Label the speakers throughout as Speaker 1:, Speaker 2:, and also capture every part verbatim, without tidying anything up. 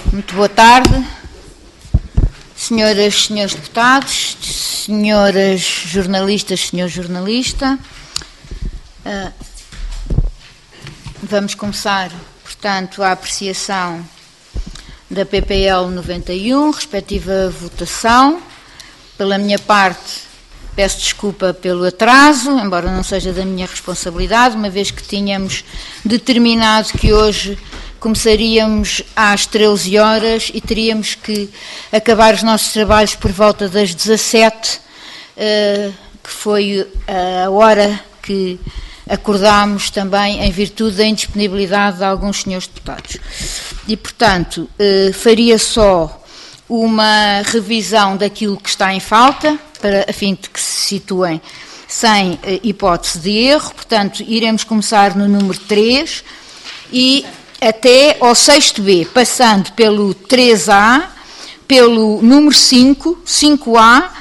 Speaker 1: Muito boa tarde, senhoras e senhores deputados, senhoras jornalistas, senhor jornalista. Uh, vamos começar, portanto, a apreciação da P P L noventa e um, respectiva votação. Pela minha parte, peço desculpa pelo atraso, embora não seja da minha responsabilidade, uma vez que tínhamos determinado que hoje começaríamos às treze horas e teríamos que acabar os nossos trabalhos por volta das dezassete, que foi a hora que acordámos também em virtude da indisponibilidade de alguns senhores deputados. E, portanto, faria só uma revisão daquilo que está em falta, para, a fim de que se situem sem hipótese de erro. Portanto, iremos começar no número três e até ao sexto B, passando pelo três A, pelo número cinco, cinco A,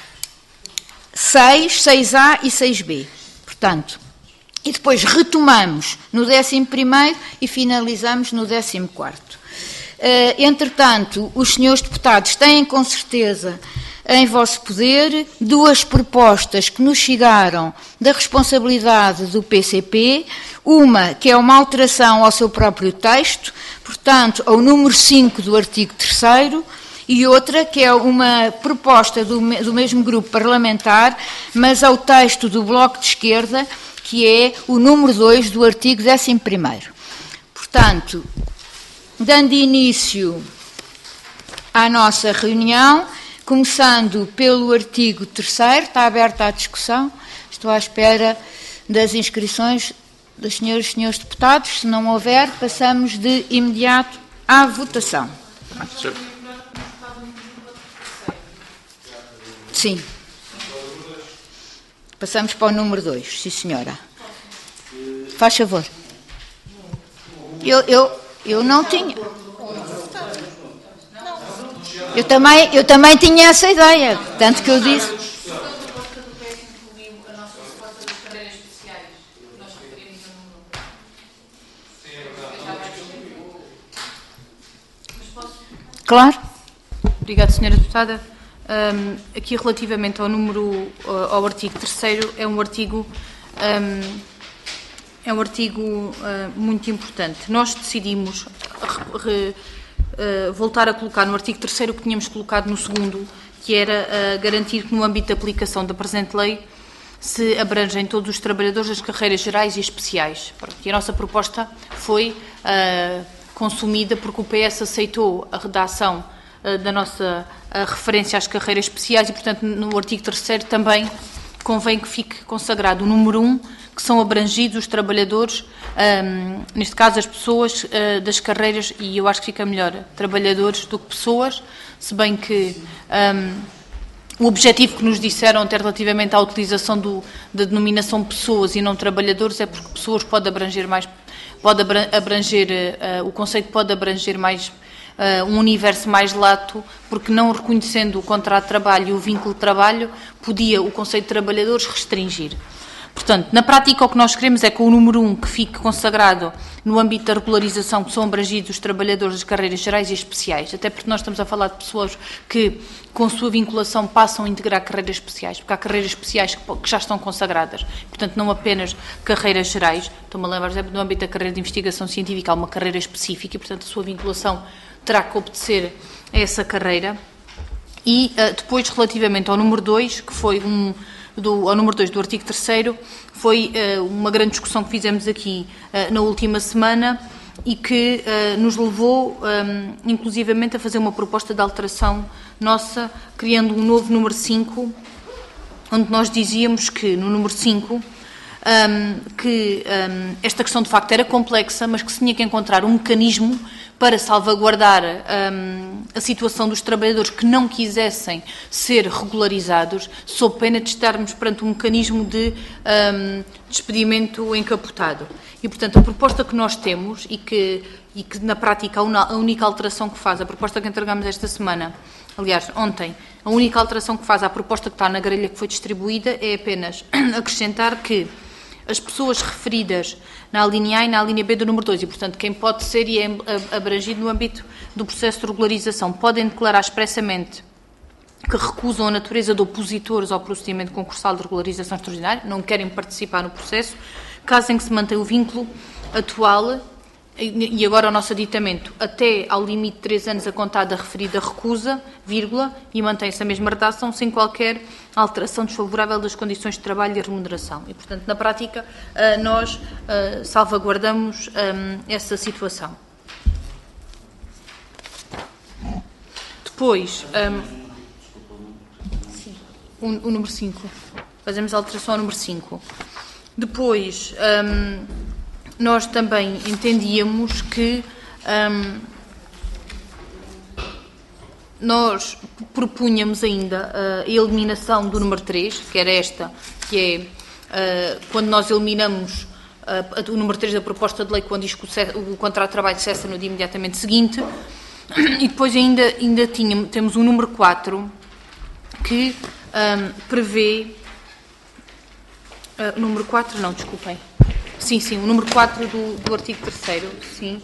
Speaker 1: seis, seis A e seis B. Portanto, e depois retomamos no décimo primeiro e finalizamos no décimo quarto. Uh, entretanto, os senhores deputados têm com certeza em vosso poder duas propostas que nos chegaram da responsabilidade do P C P, uma que é uma alteração ao seu próprio texto, portanto, ao número cinco do artigo terceiro, e outra que é uma proposta do, do mesmo grupo parlamentar, mas ao texto do Bloco de Esquerda, que é o número dois do artigo décimo primeiro. Portanto, dando início à nossa reunião, começando pelo artigo terceiro, está aberta a discussão, estou à espera das inscrições das senhoras e senhores deputados. Se não houver, passamos de imediato à votação. Sim. Passamos para o número dois, sim senhora. Faz favor. Eu, eu, eu não tinha... Eu também, eu também tinha essa ideia, tanto que eu disse... Claro.
Speaker 2: Obrigada, senhora deputada. Um, aqui, relativamente ao número, ao artigo terceiro, é um artigo, um, é um artigo uh, muito importante. Nós decidimos re, uh, voltar a colocar no artigo terceiro o que tínhamos colocado no segundo, que era uh, garantir que no âmbito de aplicação da presente lei se abrangem todos os trabalhadores das carreiras gerais e especiais. E a nossa proposta foi uh, consumida porque o P S aceitou a redação uh, da nossa uh, referência às carreiras especiais e, portanto, no artigo terceiro também convém que fique consagrado o número um, que são abrangidos os trabalhadores, um, neste caso as pessoas uh, das carreiras, e eu acho que fica melhor trabalhadores do que pessoas, se bem que um, o objetivo que nos disseram até relativamente à utilização do, da denominação pessoas e não trabalhadores é porque pessoas pode abranger mais, pode abranger, uh, o conceito pode abranger mais uh, um universo mais lato, porque não reconhecendo o contrato de trabalho e o vínculo de trabalho, podia o conceito de trabalhadores restringir. Portanto, na prática o que nós queremos é que o número um que fique consagrado no âmbito da regularização, que são abrangidos os trabalhadores das carreiras gerais e especiais, até porque nós estamos a falar de pessoas que, com sua vinculação, passam a integrar carreiras especiais, porque há carreiras especiais que já estão consagradas, portanto, não apenas carreiras gerais. Estou-me a lembrar, por exemplo, no âmbito da carreira de investigação científica, há uma carreira específica e, portanto, a sua vinculação terá que obedecer a essa carreira. E uh, depois, relativamente ao número dois, que foi um... Do, ao número dois do artigo terceiro, foi uh, uma grande discussão que fizemos aqui uh, na última semana e que uh, nos levou, um, inclusivamente, a fazer uma proposta de alteração nossa, criando um novo número cinco, onde nós dizíamos que, no número cinco, um, que um, esta questão de facto era complexa, mas que se tinha que encontrar um mecanismo para salvaguardar um, a situação dos trabalhadores que não quisessem ser regularizados, sob pena de estarmos perante um mecanismo de um, despedimento encapotado. E, portanto, a proposta que nós temos, e que, e que na prática a única alteração que faz, a proposta que entregamos esta semana, aliás, ontem, a única alteração que faz à proposta que está na grelha que foi distribuída é apenas acrescentar que as pessoas referidas na linha A e na linha B do número dois, e, portanto, quem pode ser e é abrangido no âmbito do processo de regularização, podem declarar expressamente que recusam a natureza de opositores ao procedimento concursal de regularização extraordinária, não querem participar no processo, caso em que se mantenha o vínculo atual, e agora o nosso aditamento, até ao limite de três anos a contar da referida recusa, vírgula, e mantém-se a mesma redação sem qualquer alteração desfavorável das condições de trabalho e remuneração. E, portanto, na prática, nós salvaguardamos essa situação. Depois, o, o número cinco. Fazemos a alteração ao número cinco. Depois, nós também entendíamos que hum, nós propunhamos ainda a eliminação do número três, que era esta, que é uh, quando nós eliminamos uh, o número três da proposta de lei, quando diz que o, o contrato de trabalho cessa no dia imediatamente seguinte, e depois ainda, ainda tínhamos, temos o número quatro, que um, prevê... Uh, número quatro, não, desculpem. Sim, sim, o número quatro do, do artigo terceiro, sim.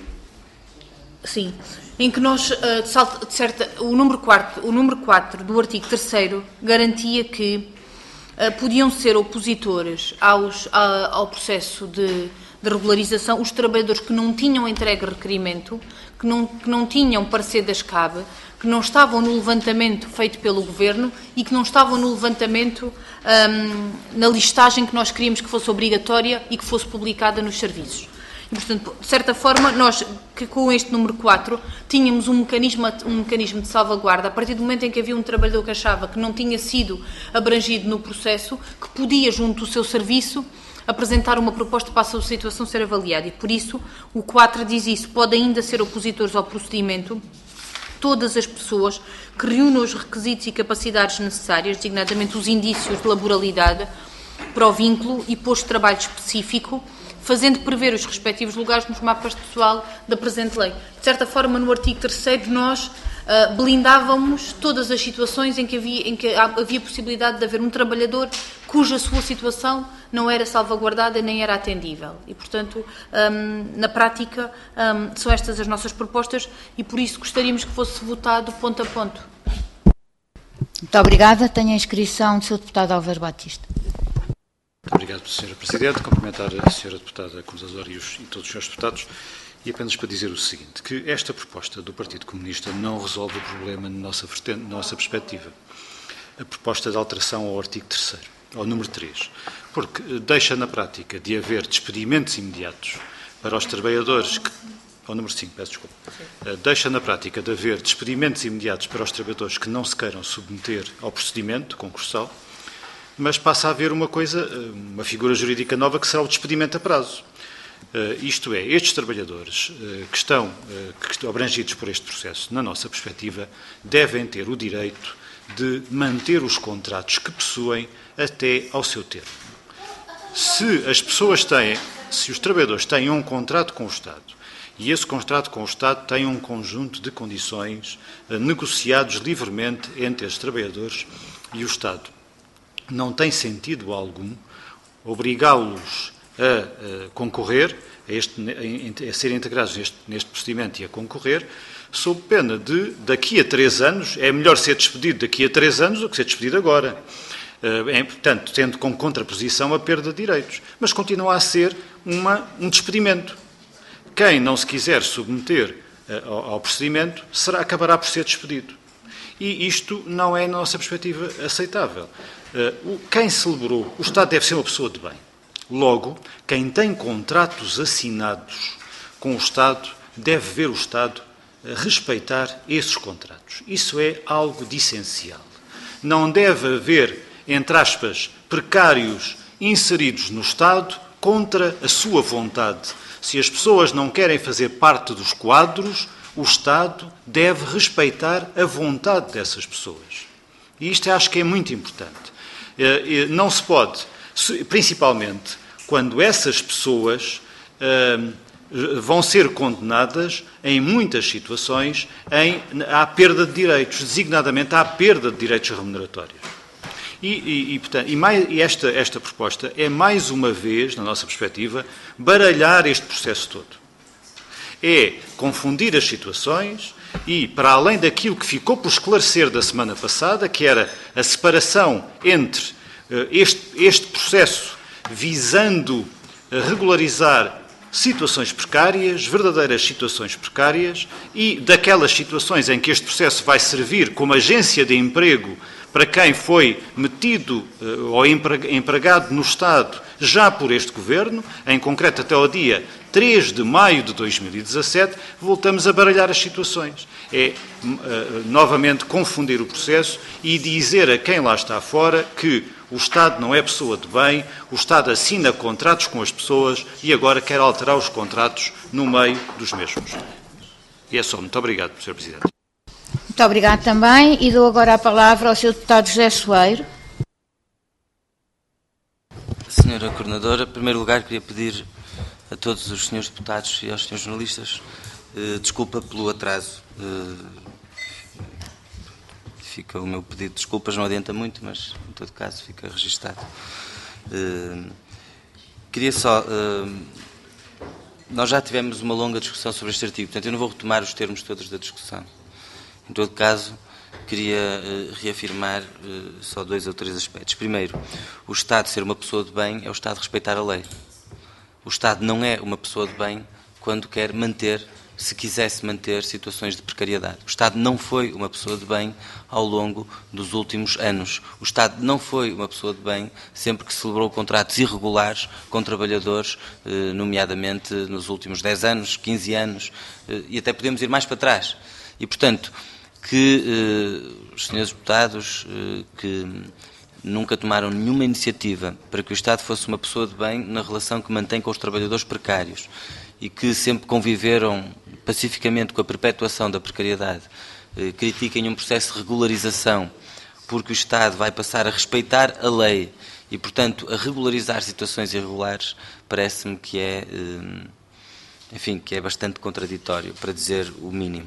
Speaker 2: Sim, em que nós, de salto, de certa, o número quatro, o número quatro do artigo terceiro garantia que uh, podiam ser opositores aos, a, ao processo de, de regularização os trabalhadores que não tinham entregue requerimento, que não, que não tinham parecer da SCAB, que não estavam no levantamento feito pelo Governo e que não estavam no levantamento um, na listagem que nós queríamos que fosse obrigatória e que fosse publicada nos serviços. E, portanto, de certa forma, nós, que com este número quatro, tínhamos um mecanismo, um mecanismo de salvaguarda, a partir do momento em que havia um trabalhador que achava que não tinha sido abrangido no processo, que podia, junto do seu serviço, apresentar uma proposta para a sua situação ser avaliada. E, por isso, o quatro diz isso, pode ainda ser opositores ao procedimento todas as pessoas que reúnam os requisitos e capacidades necessárias, designadamente os indícios de laboralidade, para o vínculo e posto de trabalho específico, fazendo prever os respectivos lugares nos mapas de pessoal da presente lei. De certa forma, no artigo terceiro, nós uh, blindávamos todas as situações em que, havia, em que havia possibilidade de haver um trabalhador cuja sua situação não era salvaguardada nem era atendível. E, portanto, um, na prática, um, são estas as nossas propostas e, por isso, gostaríamos que fosse votado ponto a ponto.
Speaker 1: Muito obrigada. Tenho a inscrição do senhor Deputado Álvaro Batista.
Speaker 3: Muito obrigado, senhora Presidente. Cumprimentar a senhora Deputada Comendador e, e todos os senhores deputados. E apenas para dizer o seguinte, que esta proposta do Partido Comunista não resolve o problema na nossa, na nossa perspectiva. A proposta de alteração ao artigo terceiro, ao número três, porque deixa na prática de haver despedimentos imediatos para os trabalhadores que... Ao número cinco, peço desculpa. Deixa na prática de haver despedimentos imediatos para os trabalhadores que não se queiram submeter ao procedimento concursal, mas passa a haver uma coisa, uma figura jurídica nova que será o despedimento a prazo. Uh, isto é, estes trabalhadores uh, que, estão, uh, que estão abrangidos por este processo, na nossa perspectiva, devem ter o direito de manter os contratos que possuem até ao seu termo. Se as pessoas têm, se os trabalhadores têm um contrato com o Estado e esse contrato com o Estado tem um conjunto de condições uh, negociados livremente entre os trabalhadores e o Estado, não tem sentido algum obrigá-los a, a concorrer, a, este, a, a serem integrados neste, neste procedimento e a concorrer, sob pena de, daqui a três anos, é melhor ser despedido daqui a três anos do que ser despedido agora. É, portanto, tendo como contraposição a perda de direitos. Mas continua a ser uma, um despedimento. Quem não se quiser submeter uh, ao, ao procedimento será, acabará por ser despedido. E isto não é, na nossa perspectiva, aceitável. Uh, quem celebrou, o Estado deve ser uma pessoa de bem. Logo, quem tem contratos assinados com o Estado deve ver o Estado respeitar esses contratos. Isso é algo de essencial. Não deve haver, entre aspas, precários inseridos no Estado contra a sua vontade. Se as pessoas não querem fazer parte dos quadros, o Estado deve respeitar a vontade dessas pessoas. E isto acho que é muito importante. Não se pode, principalmente quando essas pessoas vão ser condenadas, em muitas situações, em, à perda de direitos, designadamente à perda de direitos remuneratórios. E, e, e, portanto, e, mais, e esta, esta proposta é, mais uma vez, na nossa perspectiva, baralhar este processo todo. É confundir as situações e, para além daquilo que ficou por esclarecer da semana passada, que era a separação entre uh, este, este processo visando regularizar situações precárias, verdadeiras situações precárias, e daquelas situações em que este processo vai servir como agência de emprego para quem foi metido uh, ou empregado no Estado já por este Governo, em concreto até ao dia três de maio de dois mil e dezassete, voltamos a baralhar as situações. É, uh, novamente, confundir o processo e dizer a quem lá está fora que o Estado não é pessoa de bem, o Estado assina contratos com as pessoas e agora quer alterar os contratos no meio dos mesmos. E é só. Muito obrigado, senhor Presidente.
Speaker 1: Muito obrigado também, e dou agora a palavra ao senhor Deputado José Soeiro.
Speaker 4: Senhora Coordenadora, em primeiro lugar queria pedir a todos os senhores deputados e aos senhores jornalistas eh, desculpa pelo atraso. Eh, fica o meu pedido de desculpas, não adianta muito, mas em todo caso fica registado. Eh, queria só... Eh, nós já tivemos uma longa discussão sobre este artigo, portanto eu não vou retomar os termos todos da discussão. Em todo caso, queria uh, reafirmar uh, só dois ou três aspectos. Primeiro, o Estado ser uma pessoa de bem é o Estado respeitar a lei. O Estado não é uma pessoa de bem quando quer manter, se quisesse manter, situações de precariedade. O Estado não foi uma pessoa de bem ao longo dos últimos anos. O Estado não foi uma pessoa de bem sempre que celebrou contratos irregulares com trabalhadores, uh, nomeadamente nos últimos dez anos, quinze anos, uh, e até podemos ir mais para trás. E, portanto, que eh, os senhores deputados eh, que nunca tomaram nenhuma iniciativa para que o Estado fosse uma pessoa de bem na relação que mantém com os trabalhadores precários e que sempre conviveram pacificamente com a perpetuação da precariedade, eh, critiquem um processo de regularização porque o Estado vai passar a respeitar a lei e, portanto, a regularizar situações irregulares, parece-me que é, eh, enfim, que é bastante contraditório, para dizer o mínimo.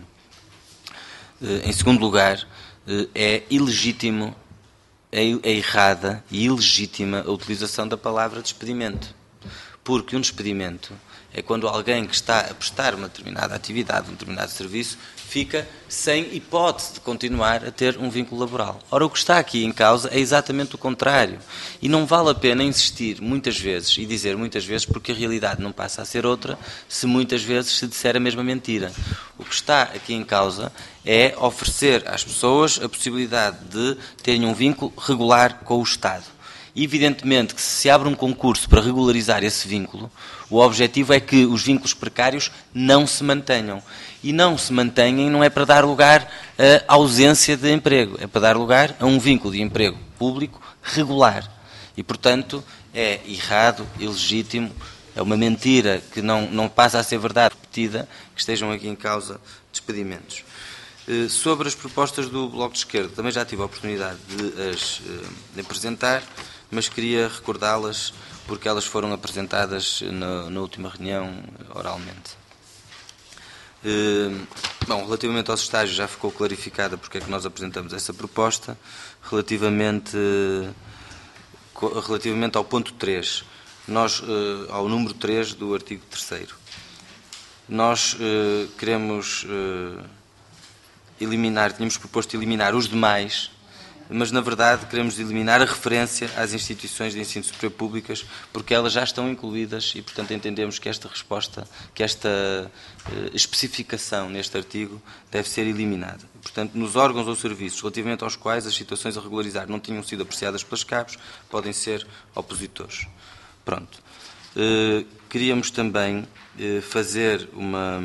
Speaker 4: Em segundo lugar, é ilegítimo, é errada e ilegítima a utilização da palavra despedimento. Porque um despedimento é quando alguém que está a prestar uma determinada atividade, um determinado serviço, fica sem hipótese de continuar a ter um vínculo laboral. Ora, o que está aqui em causa é exatamente o contrário. E não vale a pena insistir muitas vezes e dizer muitas vezes, porque a realidade não passa a ser outra se muitas vezes se disser a mesma mentira. O que está aqui em causa é oferecer às pessoas a possibilidade de terem um vínculo regular com o Estado. E evidentemente que se abre um concurso para regularizar esse vínculo, o objetivo é que os vínculos precários não se mantenham. E não se mantêm não é para dar lugar à ausência de emprego, é para dar lugar a um vínculo de emprego público regular. E, portanto, é errado, ilegítimo, é uma mentira que não, não passa a ser verdade repetida, que estejam aqui em causa despedimentos. Sobre as propostas do Bloco de Esquerda, também já tive a oportunidade de as de apresentar, mas queria recordá-las porque elas foram apresentadas na, na última reunião oralmente. Bom, relativamente aos estágios já ficou clarificada porque é que nós apresentamos essa proposta. Relativamente, relativamente ao ponto três, nós, ao número três do artigo terceiro, nós queremos eliminar, tínhamos proposto eliminar os demais, mas na verdade queremos eliminar a referência às instituições de ensino superior públicas, porque elas já estão incluídas e, portanto, entendemos que esta resposta, que esta eh, especificação neste artigo deve ser eliminada. Portanto, nos órgãos ou serviços relativamente aos quais as situações a regularizar não tenham sido apreciadas pelas C A Pes, podem ser opositores. Pronto. Eh, queríamos também eh, fazer uma...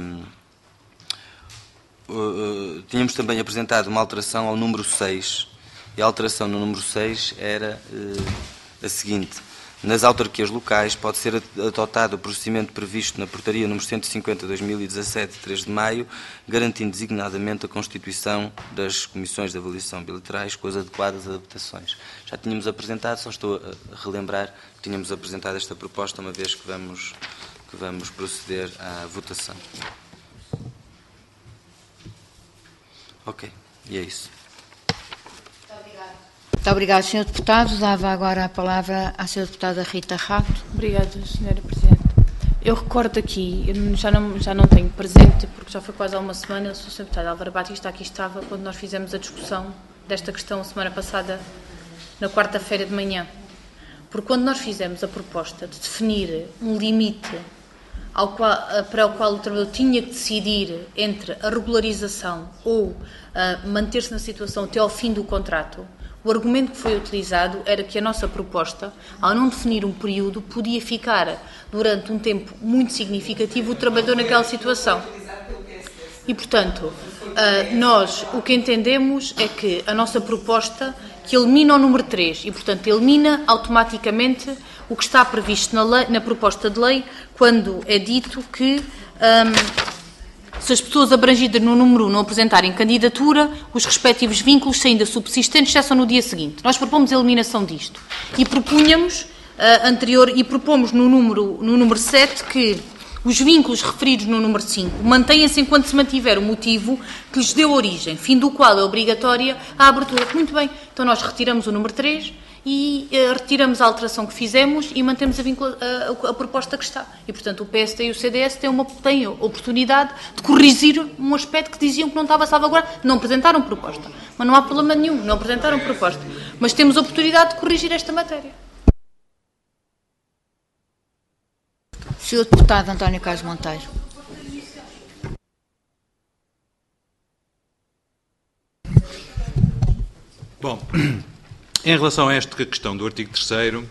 Speaker 4: Uh, tínhamos também apresentado uma alteração ao número seis, e a alteração no número seis era uh, a seguinte: nas autarquias locais pode ser adotado o procedimento previsto na portaria número cento e cinquenta de dois mil e dezassete, de três de maio, garantindo designadamente a constituição das comissões de avaliação bilaterais com as adequadas adaptações. Já tínhamos apresentado, só estou a relembrar, tínhamos apresentado esta proposta uma vez que vamos, que vamos proceder à votação. Ok, e é isso.
Speaker 1: Muito obrigado. Muito obrigado, senhor Deputado. Dava agora a palavra à senhora Deputada Rita Rato.
Speaker 2: Obrigada, senhora Presidente. Eu recordo aqui, eu já não, já não tenho presente, porque já foi quase há uma semana, o senhor Deputado Álvaro Batista aqui estava quando nós fizemos a discussão desta questão semana passada, na quarta-feira de manhã. Porque quando nós fizemos a proposta de definir um limite ao qual, para o qual o trabalhador tinha que decidir entre a regularização ou uh, manter-se na situação até ao fim do contrato, o argumento que foi utilizado era que a nossa proposta, ao não definir um período, podia ficar durante um tempo muito significativo o trabalhador naquela situação. E, portanto, nós o que entendemos é que a nossa proposta que elimina o número três e, portanto, elimina automaticamente o que está previsto na, lei, na proposta de lei quando é dito que um, se as pessoas abrangidas no número um não apresentarem candidatura, os respectivos vínculos, se ainda subsistentes, cessam no dia seguinte. Nós propomos a eliminação disto e propunhamos uh, anterior e propomos no número, no número sete que os vínculos referidos no número cinco mantenham-se enquanto se mantiver o motivo que lhes deu origem, fim do qual é obrigatória a abertura. Muito bem, então nós retiramos o número três e uh, retiramos a alteração que fizemos e mantemos a, vincula, a, a, a proposta que está. E, portanto, o P S D e o C D S têm, uma, têm a oportunidade de corrigir um aspecto que diziam que não estava salvaguardado. Não apresentaram proposta. Mas não há problema nenhum, não apresentaram proposta. Mas temos a oportunidade de corrigir esta matéria.
Speaker 1: senhor Deputado António Carlos Monteiro.
Speaker 5: Bom, em relação a esta questão do artigo terceiro,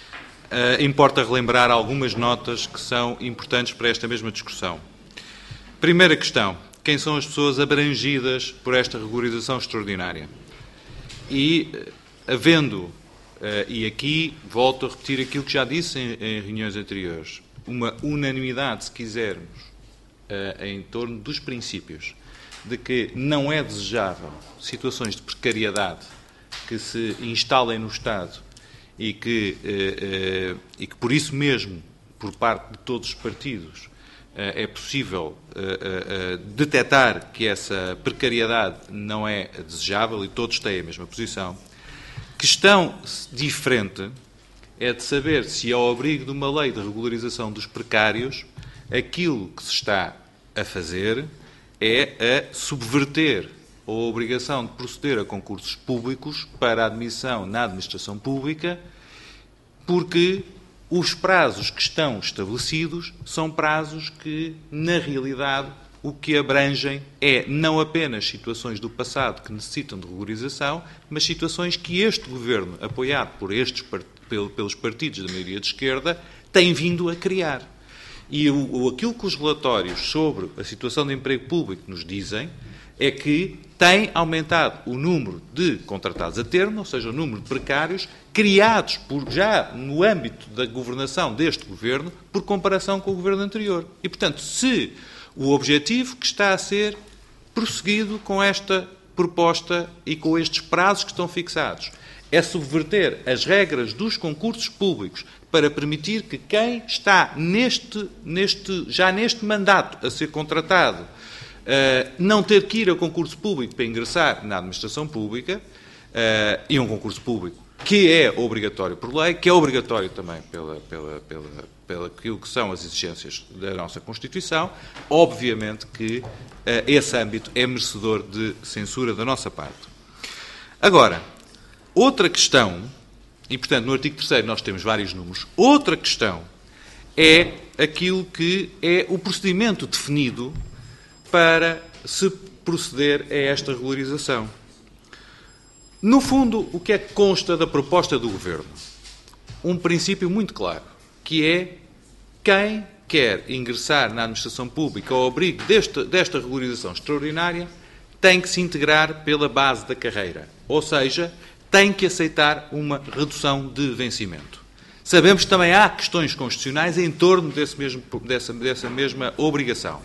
Speaker 5: uh, importa relembrar algumas notas que são importantes para esta mesma discussão. Primeira questão, quem são as pessoas abrangidas por esta regularização extraordinária? E, uh, havendo, uh, e aqui volto a repetir aquilo que já disse em, em reuniões anteriores, uma unanimidade, se quisermos, uh, em torno dos princípios de que não é desejável situações de precariedade que se instalem no Estado e que, uh, uh, e que por isso mesmo, por parte de todos os partidos, uh, é possível uh, uh, detectar que essa precariedade não é desejável e todos têm a mesma posição. Questão diferente é de saber se, ao abrigo de uma lei de regularização dos precários, aquilo que se está a fazer é a subverter a obrigação de proceder a concursos públicos para a admissão na administração pública, porque os prazos que estão estabelecidos são prazos que, na realidade, o que abrangem é não apenas situações do passado que necessitam de regularização, mas situações que este Governo, apoiado por estes, pelos partidos da maioria de esquerda, tem vindo a criar. E o, aquilo que os relatórios sobre a situação de emprego público nos dizem é que tem aumentado o número de contratados a termo, ou seja, o número de precários, criados por, já no âmbito da governação deste Governo, por comparação com o Governo anterior. E, portanto, se o objetivo que está a ser prosseguido com esta proposta e com estes prazos que estão fixados é subverter as regras dos concursos públicos para permitir que quem está neste, neste, já neste mandato a ser contratado uh, não ter que ir a concurso público para ingressar na administração pública, uh, e um concurso público que é obrigatório por lei, que é obrigatório também pela, pela, pela, pela aquilo que são as exigências da nossa Constituição, obviamente que uh, esse âmbito é merecedor de censura da nossa parte. Agora, outra questão, e portanto no artigo terceiro nós temos vários números, outra questão é aquilo que é o procedimento definido para se proceder a esta regularização. No fundo, o que é que consta da proposta do Governo? Um princípio muito claro, que é quem quer ingressar na administração pública ao abrigo desta, desta regularização extraordinária tem que se integrar pela base da carreira, ou seja, tem que aceitar uma redução de vencimento. Sabemos que também há questões constitucionais em torno desse mesmo, dessa, dessa mesma obrigação.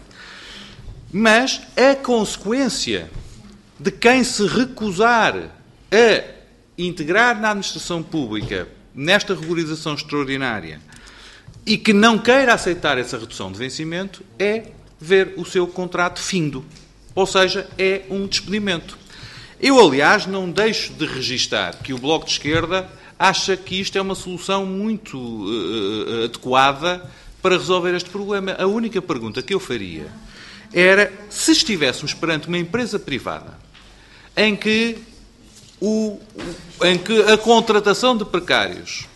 Speaker 5: Mas a consequência de quem se recusar a integrar na administração pública nesta regularização extraordinária e que não queira aceitar essa redução de vencimento é ver o seu contrato findo, ou seja, é um despedimento. Eu, aliás, não deixo de registar que o Bloco de Esquerda acha que isto é uma solução muito uh, adequada para resolver este problema. A única pergunta que eu faria era se estivéssemos perante uma empresa privada em que, o, em que a contratação de precários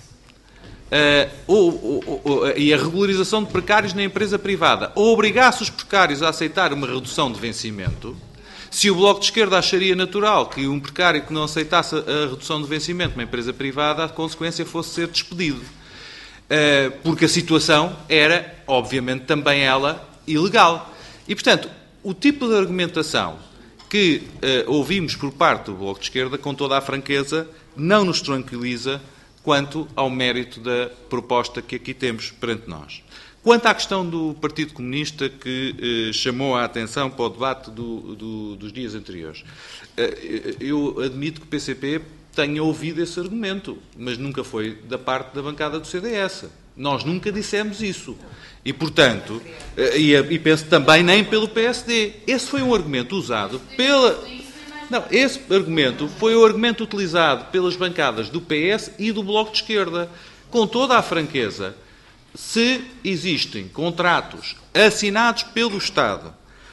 Speaker 5: uh, ou, ou, ou, e a regularização de precários na empresa privada obrigasse os precários a aceitar uma redução de vencimento, se o Bloco de Esquerda acharia natural que um precário que não aceitasse a redução de vencimento numa empresa privada, a consequência fosse ser despedido. Porque a situação era, obviamente, também ela, ilegal. E, portanto, o tipo de argumentação que uh, ouvimos por parte do Bloco de Esquerda, com toda a franqueza, não nos tranquiliza quanto ao mérito da proposta que aqui temos perante nós. Quanto à questão do Partido Comunista que eh, chamou a atenção para o debate do, do, dos dias anteriores, eh, eu admito que o P C P tenha ouvido esse argumento, mas nunca foi da parte da bancada do C D S. Nós nunca dissemos isso. E, portanto, eh, e, e penso também nem pelo P S D. Esse foi um argumento usado pela... Não, esse argumento foi o argumento utilizado pelas bancadas do P S e do Bloco de Esquerda. Com toda a franqueza, se existem contratos assinados pelo Estado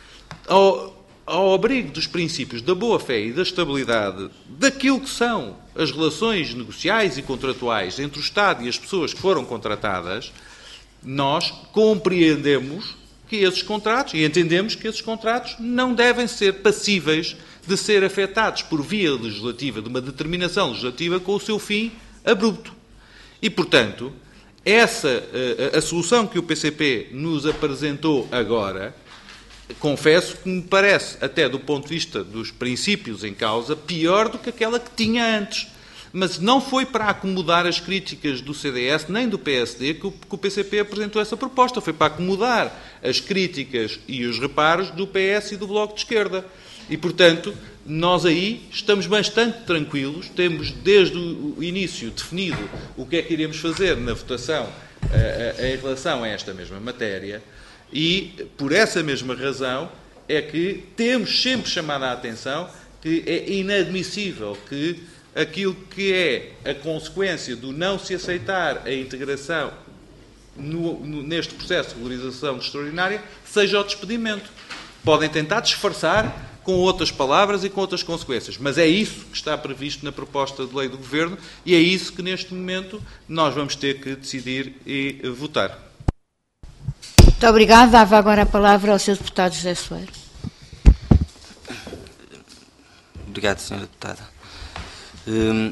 Speaker 5: ao, ao abrigo dos princípios da boa-fé e da estabilidade daquilo que são as relações negociais e contratuais entre o Estado e as pessoas que foram contratadas, nós compreendemos que esses contratos, e entendemos que esses contratos não devem ser passíveis de ser afetados por via legislativa, de uma determinação legislativa com o seu fim abrupto. E, portanto, essa, a, a solução que o P C P nos apresentou agora, confesso que me parece, até do ponto de vista dos princípios em causa, pior do que aquela que tinha antes. Mas não foi para acomodar as críticas do C D S nem do P S D que o, que o P C P apresentou essa proposta. Foi para acomodar as críticas e os reparos do P S e do Bloco de Esquerda. E, portanto, nós aí estamos bastante tranquilos, temos desde o início definido o que é que iremos fazer na votação uh, em relação a esta mesma matéria e, por essa mesma razão, é que temos sempre chamado a atenção que é inadmissível que aquilo que é a consequência do não se aceitar a integração no, no, neste processo de regularização extraordinária seja o despedimento. Podem tentar disfarçar com outras palavras e com outras consequências. Mas é isso que está previsto na proposta de lei do Governo e é isso que, neste momento, nós vamos ter que decidir e votar.
Speaker 1: Muito obrigada. Dava agora a palavra ao senhor deputado José Soeiro.
Speaker 4: Obrigado, senhora Deputada. Hum,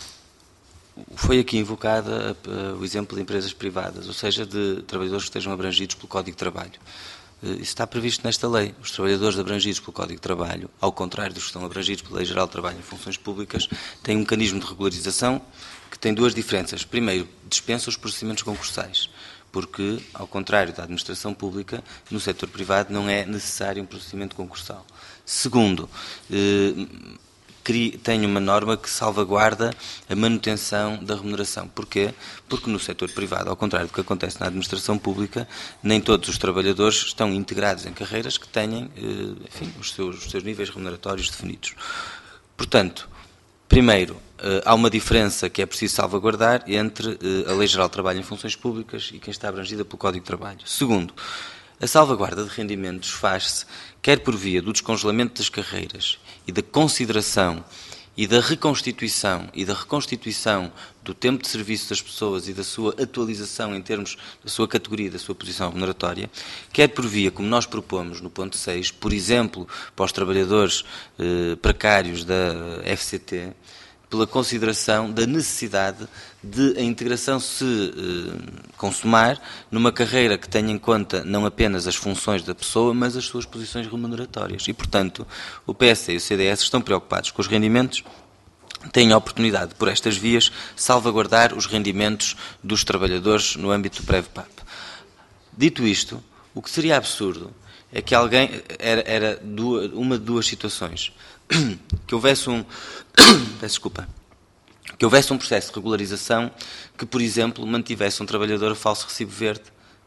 Speaker 4: foi aqui invocada uh, o exemplo de empresas privadas, ou seja, de trabalhadores que estejam abrangidos pelo Código de Trabalho. Isso está previsto nesta lei. Os trabalhadores abrangidos pelo Código de Trabalho, ao contrário dos que estão abrangidos pela Lei Geral de Trabalho em Funções Públicas, têm um mecanismo de regularização que tem duas diferenças. Primeiro, dispensa os procedimentos concursais, porque, ao contrário da administração pública, no setor privado não é necessário um procedimento concursal. Segundo, eh, tem uma norma que salvaguarda a manutenção da remuneração. Porquê? Porque no setor privado, ao contrário do que acontece na administração pública, nem todos os trabalhadores estão integrados em carreiras que tenham, enfim, os seus, os seus níveis remuneratórios definidos. Portanto, primeiro, há uma diferença que é preciso salvaguardar entre a Lei Geral de Trabalho em Funções Públicas e quem está abrangida pelo Código de Trabalho. Segundo, a salvaguarda de rendimentos faz-se quer por via do descongelamento das carreiras e da consideração e da reconstituição e da reconstituição do tempo de serviço das pessoas e da sua atualização em termos da sua categoria e da sua posição remuneratória, quer por via, como nós propomos no ponto seis, por exemplo, para os trabalhadores eh, precários da F C T, pela consideração da necessidade de a integração se eh, consumar numa carreira que tenha em conta não apenas as funções da pessoa, mas as suas posições remuneratórias. E, portanto, o P S e o C D S estão preocupados com os rendimentos, têm a oportunidade, por estas vias, salvaguardar os rendimentos dos trabalhadores no âmbito do Prevpap. Dito isto, o que seria absurdo é que alguém, era, era duas, uma de duas situações, que houvesse um, peço desculpa, que houvesse um processo de regularização que, por exemplo, mantivesse um trabalhador a falso recibo verde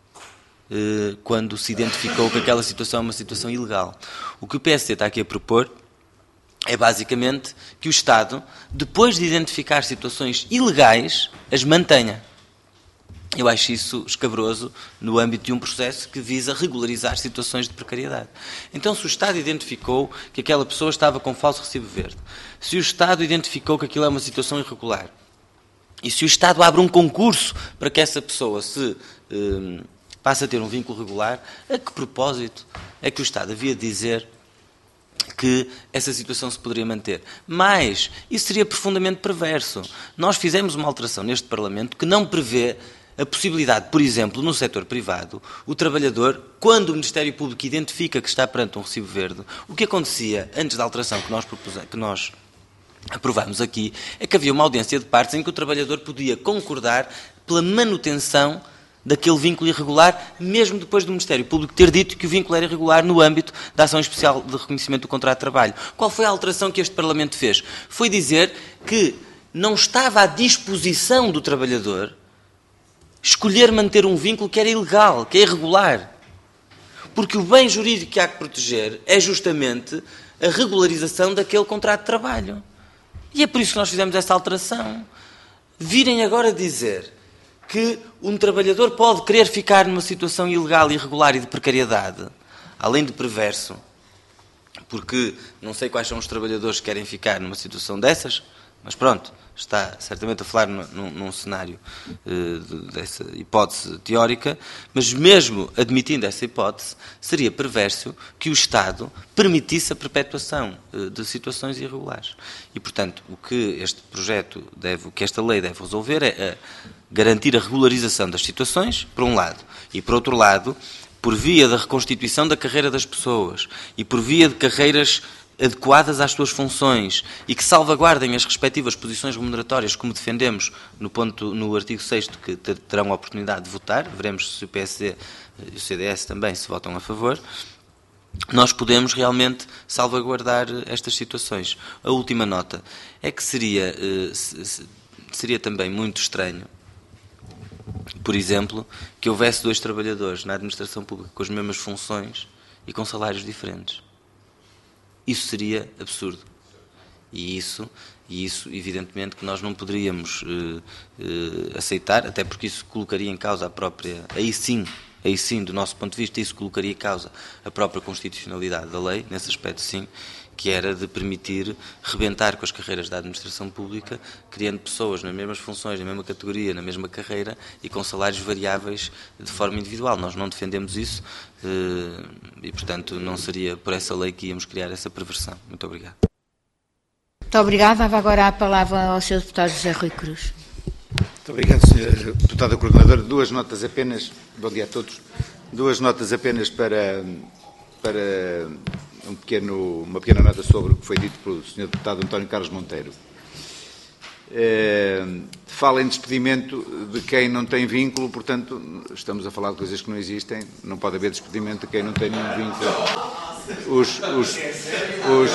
Speaker 4: eh, quando se identificou que aquela situação é uma situação ilegal. O que o P S D está aqui a propor é basicamente que o Estado, depois de identificar situações ilegais, as mantenha. Eu acho isso escabroso no âmbito de um processo que visa regularizar situações de precariedade. Então, se o Estado identificou que aquela pessoa estava com falso recibo verde, se o Estado identificou que aquilo é uma situação irregular, e se o Estado abre um concurso para que essa pessoa se eh, passe a ter um vínculo regular, a que propósito é que o Estado havia de dizer que essa situação se poderia manter? Mas isso seria profundamente perverso. Nós fizemos uma alteração neste Parlamento que não prevê a possibilidade, por exemplo, no setor privado, o trabalhador, quando o Ministério Público identifica que está perante um recibo verde, o que acontecia antes da alteração que nós, propusemos, que nós aprovámos aqui, é que havia uma audiência de partes em que o trabalhador podia concordar pela manutenção daquele vínculo irregular, mesmo depois do Ministério Público ter dito que o vínculo era irregular no âmbito da ação especial de reconhecimento do contrato de trabalho. Qual foi a alteração que este Parlamento fez? Foi dizer que não estava à disposição do trabalhador escolher manter um vínculo que era ilegal, que é irregular. Porque o bem jurídico que há que proteger é justamente a regularização daquele contrato de trabalho. E é por isso que nós fizemos essa alteração. Virem agora dizer que um trabalhador pode querer ficar numa situação ilegal, irregular e de precariedade, além de perverso, porque não sei quais são os trabalhadores que querem ficar numa situação dessas, mas pronto, está certamente a falar num, num cenário uh, de, dessa hipótese teórica, mas mesmo admitindo essa hipótese, seria perverso que o Estado permitisse a perpetuação uh, de situações irregulares. E, portanto, o que este projeto deve, o que esta lei deve resolver é uh, garantir a regularização das situações, por um lado, e, por outro lado, por via da reconstituição da carreira das pessoas e por via de carreiras adequadas às suas funções e que salvaguardem as respectivas posições remuneratórias, como defendemos no, ponto, no artigo sexto, que terão a oportunidade de votar, veremos se o P S D e o C D S também se votam a favor, nós podemos realmente salvaguardar estas situações. A última nota é que seria, seria também muito estranho, por exemplo, que houvesse dois trabalhadores na administração pública com as mesmas funções e com salários diferentes. Isso seria absurdo. E isso, e isso evidentemente, que nós não poderíamos uh, uh, aceitar, até porque isso colocaria em causa a própria... Aí sim, aí sim, do nosso ponto de vista, isso colocaria em causa a própria constitucionalidade da lei, nesse aspecto sim, que era de permitir rebentar com as carreiras da administração pública, criando pessoas nas mesmas funções, na mesma categoria, na mesma carreira e com salários variáveis de forma individual. Nós não defendemos isso e, portanto, não seria por essa lei que íamos criar essa perversão. Muito obrigado.
Speaker 1: Muito obrigada. Dava agora a palavra ao senhor deputado José Rui Cruz.
Speaker 6: Muito obrigado, senhora deputada coordenadora. Duas notas apenas, bom dia a todos, duas notas apenas para... para Um pequeno, uma pequena nota sobre o que foi dito pelo senhor deputado António Carlos Monteiro. É, fala em despedimento de quem não tem vínculo, portanto, estamos a falar de coisas que não existem, não pode haver despedimento de quem não tem nenhum vínculo. Os, os, os,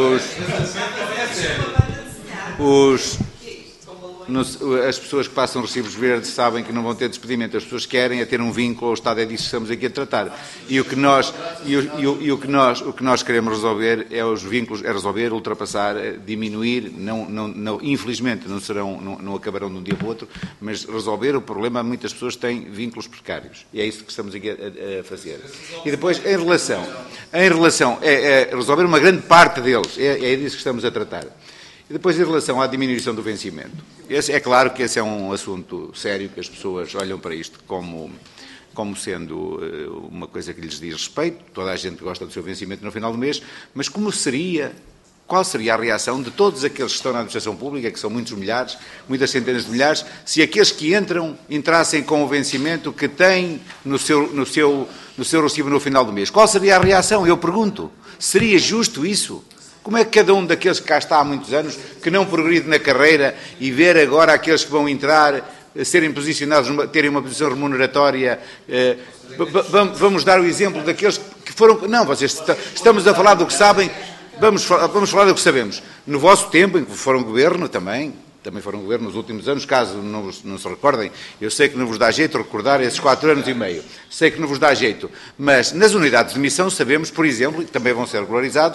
Speaker 6: os, os, nos, as pessoas que passam recibos verdes sabem que não vão ter despedimento. As pessoas querem é ter um vínculo ao Estado, é disso que estamos aqui a tratar. E o que nós, e o, e o, e o que nós, o que nós queremos resolver é os vínculos, é resolver, ultrapassar, é diminuir, não, não, não, infelizmente não, serão, não, não acabarão de um dia para o outro, mas resolver o problema. Muitas pessoas têm vínculos precários. E é isso que estamos aqui a, a fazer. E depois, em relação, em relação é, é resolver uma grande parte deles, é, é disso que estamos a tratar. E depois, em relação à diminuição do vencimento, esse, é claro que esse é um assunto sério, que as pessoas olham para isto como, como sendo uh, uma coisa que lhes diz respeito, toda a gente gosta do seu vencimento no final do mês, mas como seria, qual seria a reação de todos aqueles que estão na administração pública, que são muitos milhares, muitas centenas de milhares, se aqueles que entram, entrassem com o vencimento que têm no seu, no seu, no seu recibo no final do mês? Qual seria a reação? Eu pergunto, seria justo isso? Como é que cada um daqueles que cá está há muitos anos, que não progride na carreira e ver agora aqueles que vão entrar, serem posicionados, terem uma posição remuneratória, eh, vamos dar o exemplo daqueles que foram... Não, vocês estamos a falar do que sabem, vamos, vamos falar do que sabemos. No vosso tempo, em que foram governo também, também foram governo nos últimos anos, caso não, não se recordem, eu sei que não vos dá jeito recordar esses quatro anos e meio, sei que não vos dá jeito, mas nas unidades de missão sabemos, por exemplo, e também vão ser regularizados,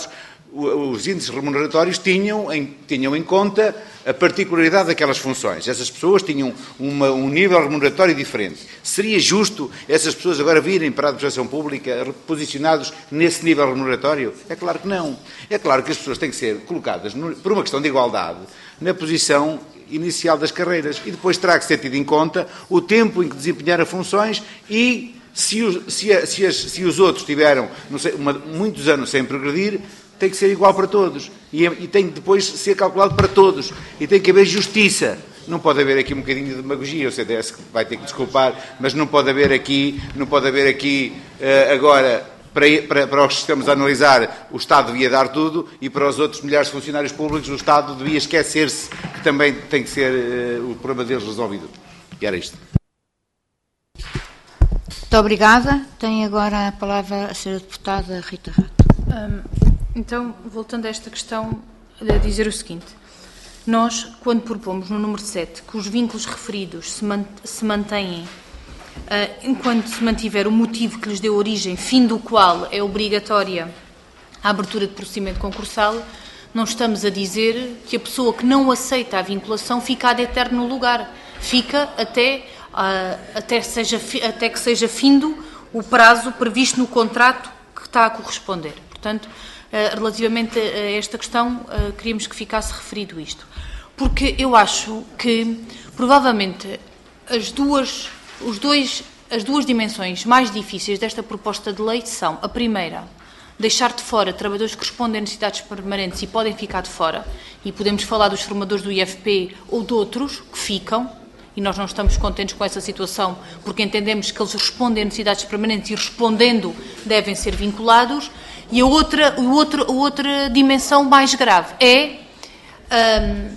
Speaker 6: os índices remuneratórios tinham em, tinham em conta a particularidade daquelas funções. Essas pessoas tinham uma, um nível remuneratório diferente. Seria justo essas pessoas agora virem para a administração pública posicionados nesse nível remuneratório? É claro que não. É claro que as pessoas têm que ser colocadas, por uma questão de igualdade, na posição inicial das carreiras, e depois terá que ser tido em conta o tempo em que desempenharam funções e se os, se, se as, se os outros tiveram não sei, uma, muitos anos sem progredir, tem que ser igual para todos e, e tem que depois ser calculado para todos e tem que haver justiça. Não pode haver aqui um bocadinho de demagogia, o C D S vai ter que desculpar, mas não pode haver aqui, não pode haver aqui uh, agora, para, para, para os que estamos a analisar, o Estado devia dar tudo e para os outros milhares de funcionários públicos o Estado devia esquecer-se que também tem que ser uh, o problema deles resolvido. E era isto.
Speaker 1: Muito obrigada. Tem agora a palavra a senhora deputada Rita Rato.
Speaker 2: Um, então, voltando a esta questão, a dizer o seguinte. Nós, quando propomos no número sete que os vínculos referidos se, mant se mantêm uh, enquanto se mantiver o motivo que lhes deu origem, fim do qual é obrigatória a abertura de procedimento concursal, não estamos a dizer que a pessoa que não aceita a vinculação fica ad eterno no lugar. Fica até, uh, até, seja, até que seja findo o prazo previsto no contrato que está a corresponder. Portanto, uh, relativamente a esta questão, uh, queríamos que ficasse referido isto. Porque eu acho que, provavelmente, as duas, os dois, as duas dimensões mais difíceis desta proposta de lei são, a primeira, deixar de fora trabalhadores que respondem a necessidades permanentes e podem ficar de fora, e podemos falar dos formadores do I F P ou de outros que ficam, e nós não estamos contentes com essa situação, porque entendemos que eles respondem a necessidades permanentes e, respondendo, devem ser vinculados. E a outra, a outra, a outra dimensão mais grave é, um,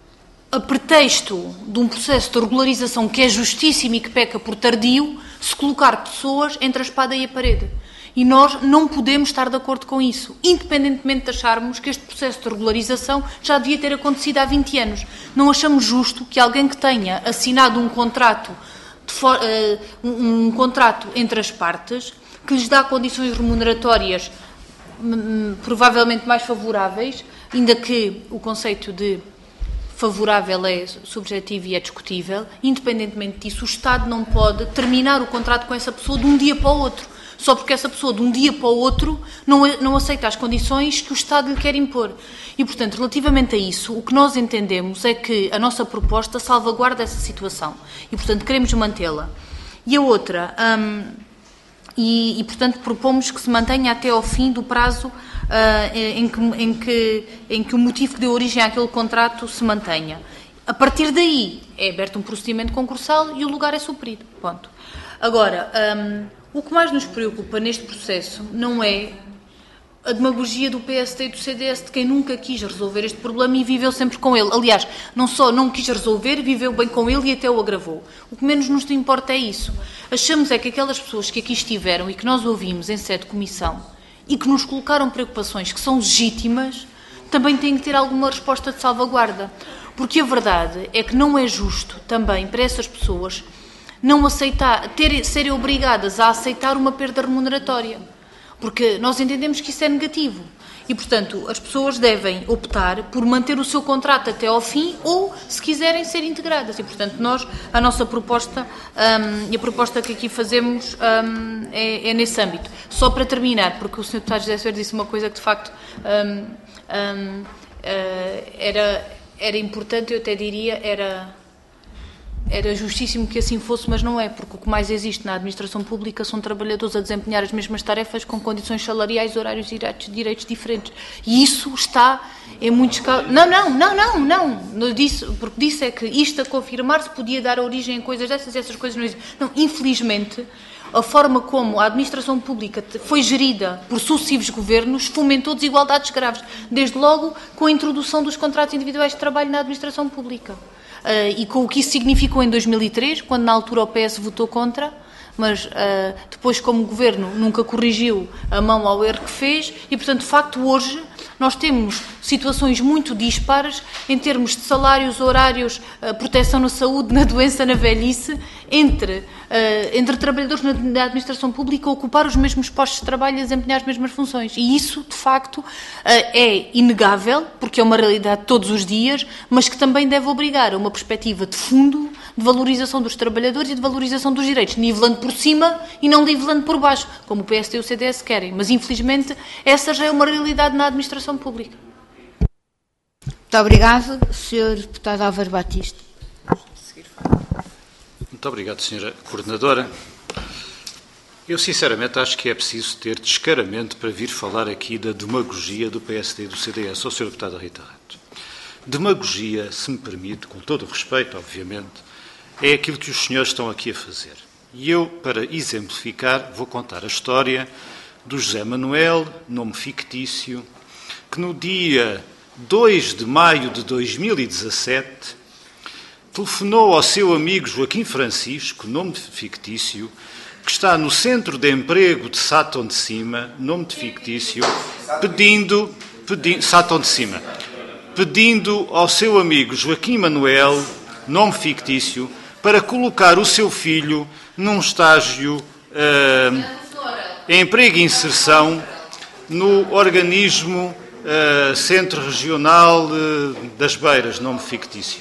Speaker 2: a pretexto de um processo de regularização que é justíssimo e que peca por tardio, se colocar pessoas entre a espada e a parede. E nós não podemos estar de acordo com isso, independentemente de acharmos que este processo de regularização já devia ter acontecido há vinte anos. Não achamos justo que alguém que tenha assinado um contrato, de for, uh, um, um contrato entre as partes, que lhes dá condições remuneratórias um, provavelmente mais favoráveis, ainda que o conceito de favorável é subjetivo e é discutível, independentemente disso, o Estado não pode terminar o contrato com essa pessoa de um dia para o outro, só porque essa pessoa de um dia para o outro não, não aceita as condições que o Estado lhe quer impor. E, portanto, relativamente a isso, o que nós entendemos é que a nossa proposta salvaguarda essa situação e, portanto, queremos mantê-la. E a outra, hum, e, e, portanto, propomos que se mantenha até ao fim do prazo uh, em, que, em, que, em que o motivo que deu origem àquele contrato se mantenha. A partir daí, é aberto um procedimento concursal e o lugar é suprido. Ponto. Agora, hum, o que mais nos preocupa neste processo não é a demagogia do P S D e do C D S, de quem nunca quis resolver este problema e viveu sempre com ele. Aliás, não só não quis resolver, viveu bem com ele e até o agravou. O que menos nos importa é isso. Achamos é que aquelas pessoas que aqui estiveram e que nós ouvimos em sede de comissão e que nos colocaram preocupações que são legítimas, também têm que ter alguma resposta de salvaguarda. Porque a verdade é que não é justo também para essas pessoas não aceitar, ter, serem obrigadas a aceitar uma perda remuneratória. Porque nós entendemos que isso é negativo. E, portanto, as pessoas devem optar por manter o seu contrato até ao fim ou, se quiserem, ser integradas. E, portanto, nós, a nossa proposta um, e a proposta que aqui fazemos um, é, é nesse âmbito. Só para terminar, porque o senhor Deputado José Soares disse uma coisa que, de facto, um, um, uh, era, era importante, eu até diria, era... Era justíssimo que assim fosse, mas não é, porque o que mais existe na administração pública são trabalhadores a desempenhar as mesmas tarefas com condições salariais, horários e direitos, direitos diferentes. E isso está em muitos casos... Não, não, não, não, não. não disse, porque disse é que isto a confirmar-se podia dar origem a coisas dessas e essas coisas não existem. Não, infelizmente, a forma como a administração pública foi gerida por sucessivos governos fomentou desigualdades graves, desde logo com a introdução dos contratos individuais de trabalho na administração pública. Uh, e com o que isso significou em dois mil e três, quando na altura o P S votou contra, mas uh, depois, como governo, nunca corrigiu a mão ao erro que fez e, portanto, de facto, hoje nós temos situações muito dispares em termos de salários, horários, uh, proteção na saúde, na doença, na velhice entre, uh, entre trabalhadores na administração pública a ocupar os mesmos postos de trabalho e a desempenhar as mesmas funções. E isso, de facto, uh, é inegável, porque é uma realidade todos os dias, mas que também deve obrigar a uma perspectiva de fundo, de valorização dos trabalhadores e de valorização dos direitos, nivelando por cima e não nivelando por baixo, como o P S D e o C D S querem. Mas, infelizmente, essa já é uma realidade na administração pública.
Speaker 1: Muito obrigado, senhor Deputado Álvaro Batista.
Speaker 3: Muito obrigado, senhora Coordenadora. Eu, sinceramente, acho que é preciso ter descaramento para vir falar aqui da demagogia do P S D e do C D S, ao senhor Deputado Rita Rato. Demagogia, se me permite, com todo o respeito, obviamente, é aquilo que os senhores estão aqui a fazer. E eu, para exemplificar, vou contar a história do José Manuel, nome fictício, que no dia dois de maio de dois mil e dezassete, telefonou ao seu amigo Joaquim Francisco, nome fictício, que está no Centro de Emprego de Sátão de Cima, nome de fictício, pedindo, pedindo, Sátão de Cima, pedindo ao seu amigo Joaquim Manuel, nome fictício, para colocar o seu filho num estágio uh, em emprego e inserção no organismo Uh, Centro Regional uh, das Beiras, nome fictício.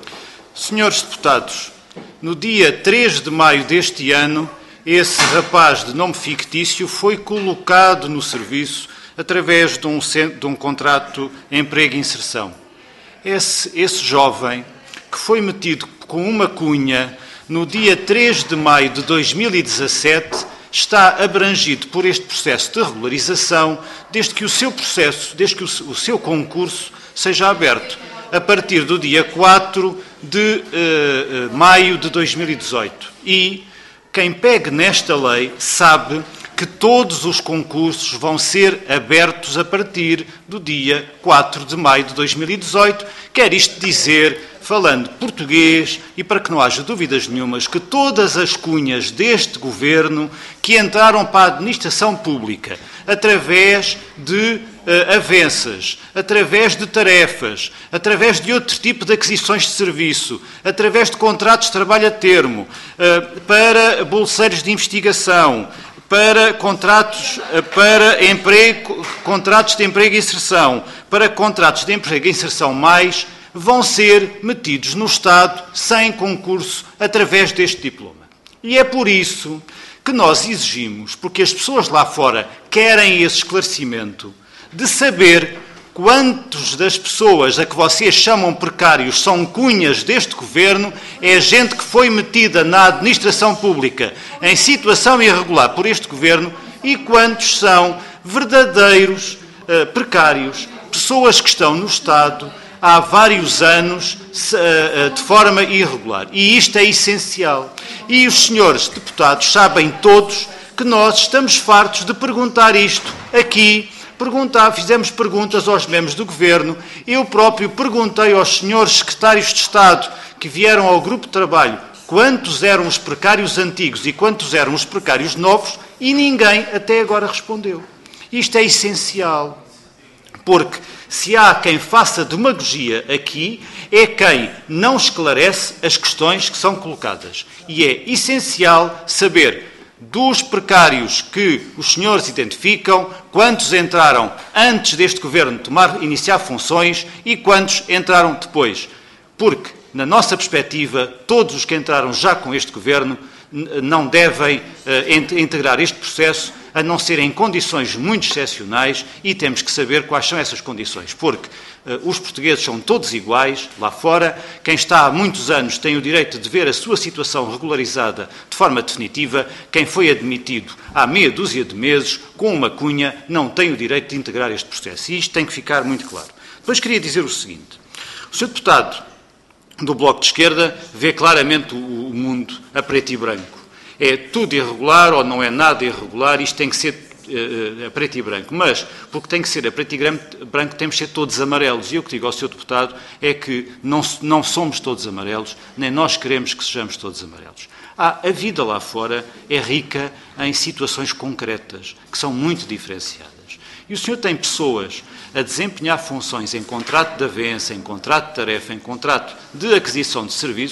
Speaker 3: Senhores deputados, no dia três de maio deste ano, esse rapaz de nome fictício foi colocado no serviço através de um, de um contrato de emprego e inserção. Esse, esse jovem, que foi metido com uma cunha no dia três de maio de dois mil e dezassete, está abrangido por este processo de regularização desde que o seu processo, desde que o seu concurso seja aberto, a partir do dia quatro de uh, maio de dois mil e dezoito. E quem pegue nesta lei sabe que todos os concursos vão ser abertos a partir do dia quatro de maio de dois mil e dezoito. Quer isto dizer, falando português, e para que não haja dúvidas nenhumas, que todas as cunhas deste governo que entraram para a administração pública através de uh, avanças, através de tarefas, através de outro tipo de aquisições de serviço, através de contratos de trabalho a termo, uh, para bolseiros de investigação, para contratos, para emprego, contratos de emprego e inserção, para contratos de emprego e inserção mais, vão ser metidos no Estado sem concurso através deste diploma. E é por isso que nós exigimos, porque as pessoas lá fora querem esse esclarecimento, de saber quantos das pessoas a que vocês chamam precários são cunhas deste governo, é gente que foi metida na administração pública em situação irregular por este governo, e quantos são verdadeiros uh, precários, pessoas que estão no Estado há vários anos uh, uh, de forma irregular. E isto é essencial. E os senhores deputados sabem todos que nós estamos fartos de perguntar isto aqui. Perguntar, fizemos perguntas aos membros do Governo, eu próprio perguntei aos senhores secretários de Estado que vieram ao grupo de trabalho quantos eram os precários antigos e quantos eram os precários novos, e ninguém até agora respondeu. Isto é essencial, porque se há quem faça demagogia aqui, é quem não esclarece as questões que são colocadas. E é essencial saber dos precários que os senhores identificam, quantos entraram antes deste governo tomar, iniciar funções e quantos entraram depois. Porque, na nossa perspectiva, todos os que entraram já com este governo não devem uh, integrar este processo, a não ser em condições muito excepcionais, e temos que saber quais são essas condições, porque uh, os portugueses são todos iguais lá fora. Quem está há muitos anos tem o direito de ver a sua situação regularizada de forma definitiva. Quem foi admitido há meia dúzia de meses com uma cunha não tem o direito de integrar este processo, e isto tem que ficar muito claro. Depois queria dizer o seguinte: o senhor deputado do Bloco de Esquerda vê claramente o mundo a preto e branco. É tudo irregular ou não é nada irregular, isto tem que ser uh, a preto e branco. Mas, porque tem que ser a preto e branco, temos que ser todos amarelos. E eu que digo ao senhor deputado é que não, não somos todos amarelos, nem nós queremos que sejamos todos amarelos. Ah, a vida lá fora é rica em situações concretas, que são muito diferenciadas. E o senhor tem pessoas a desempenhar funções em contrato de avanço, em contrato de tarefa, em contrato de aquisição de serviços,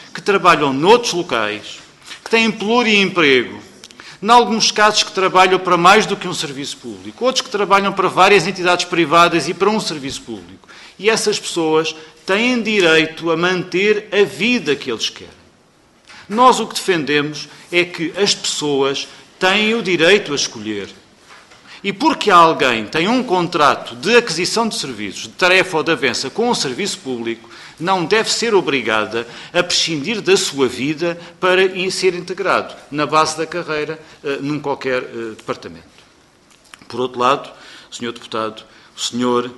Speaker 3: que trabalham noutros locais, que têm pluriemprego, em alguns casos que trabalham para mais do que um serviço público, outros que trabalham para várias entidades privadas e para um serviço público. E essas pessoas têm direito a manter a vida que eles querem. Nós o que defendemos é que as pessoas têm o direito a escolher. E porque alguém tem um contrato de aquisição de serviços, de tarefa ou de avança com um serviço público, não deve ser obrigada a prescindir da sua vida para ser integrado na base da carreira num qualquer departamento. Por outro lado, senhor Deputado, o senhor,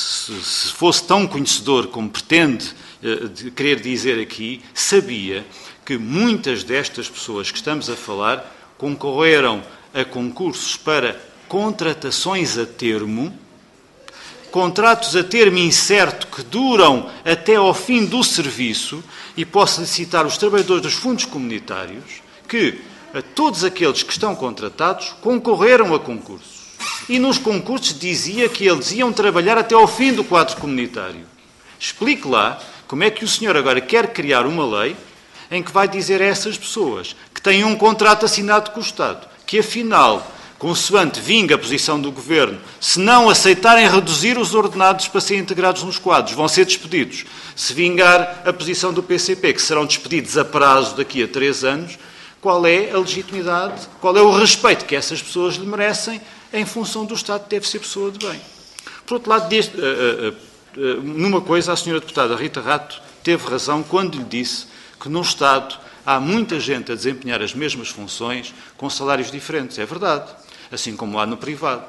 Speaker 3: se fosse tão conhecedor como pretende de querer dizer aqui, sabia que muitas destas pessoas que estamos a falar concorreram a concursos para contratações a termo, contratos a termo incerto que duram até ao fim do serviço, e posso citar os trabalhadores dos fundos comunitários, que a todos aqueles que estão contratados concorreram a concursos. E nos concursos dizia que eles iam trabalhar até ao fim do quadro comunitário. Explique lá como é que o senhor agora quer criar uma lei em que vai dizer a essas pessoas que têm um contrato assinado com o Estado, que afinal, consoante vinga a posição do Governo, se não aceitarem reduzir os ordenados para serem integrados nos quadros, vão ser despedidos. Se vingar a posição do P C P, que serão despedidos a prazo daqui a três anos, qual é a legitimidade, qual é o respeito que essas pessoas lhe merecem em função do Estado que deve ser pessoa de bem. Por outro lado, desde, uh, uh, uh, numa coisa, a senhora deputada Rita Rato teve razão quando lhe disse que no Estado há muita gente a desempenhar as mesmas funções com salários diferentes. É verdade. Assim como há no privado.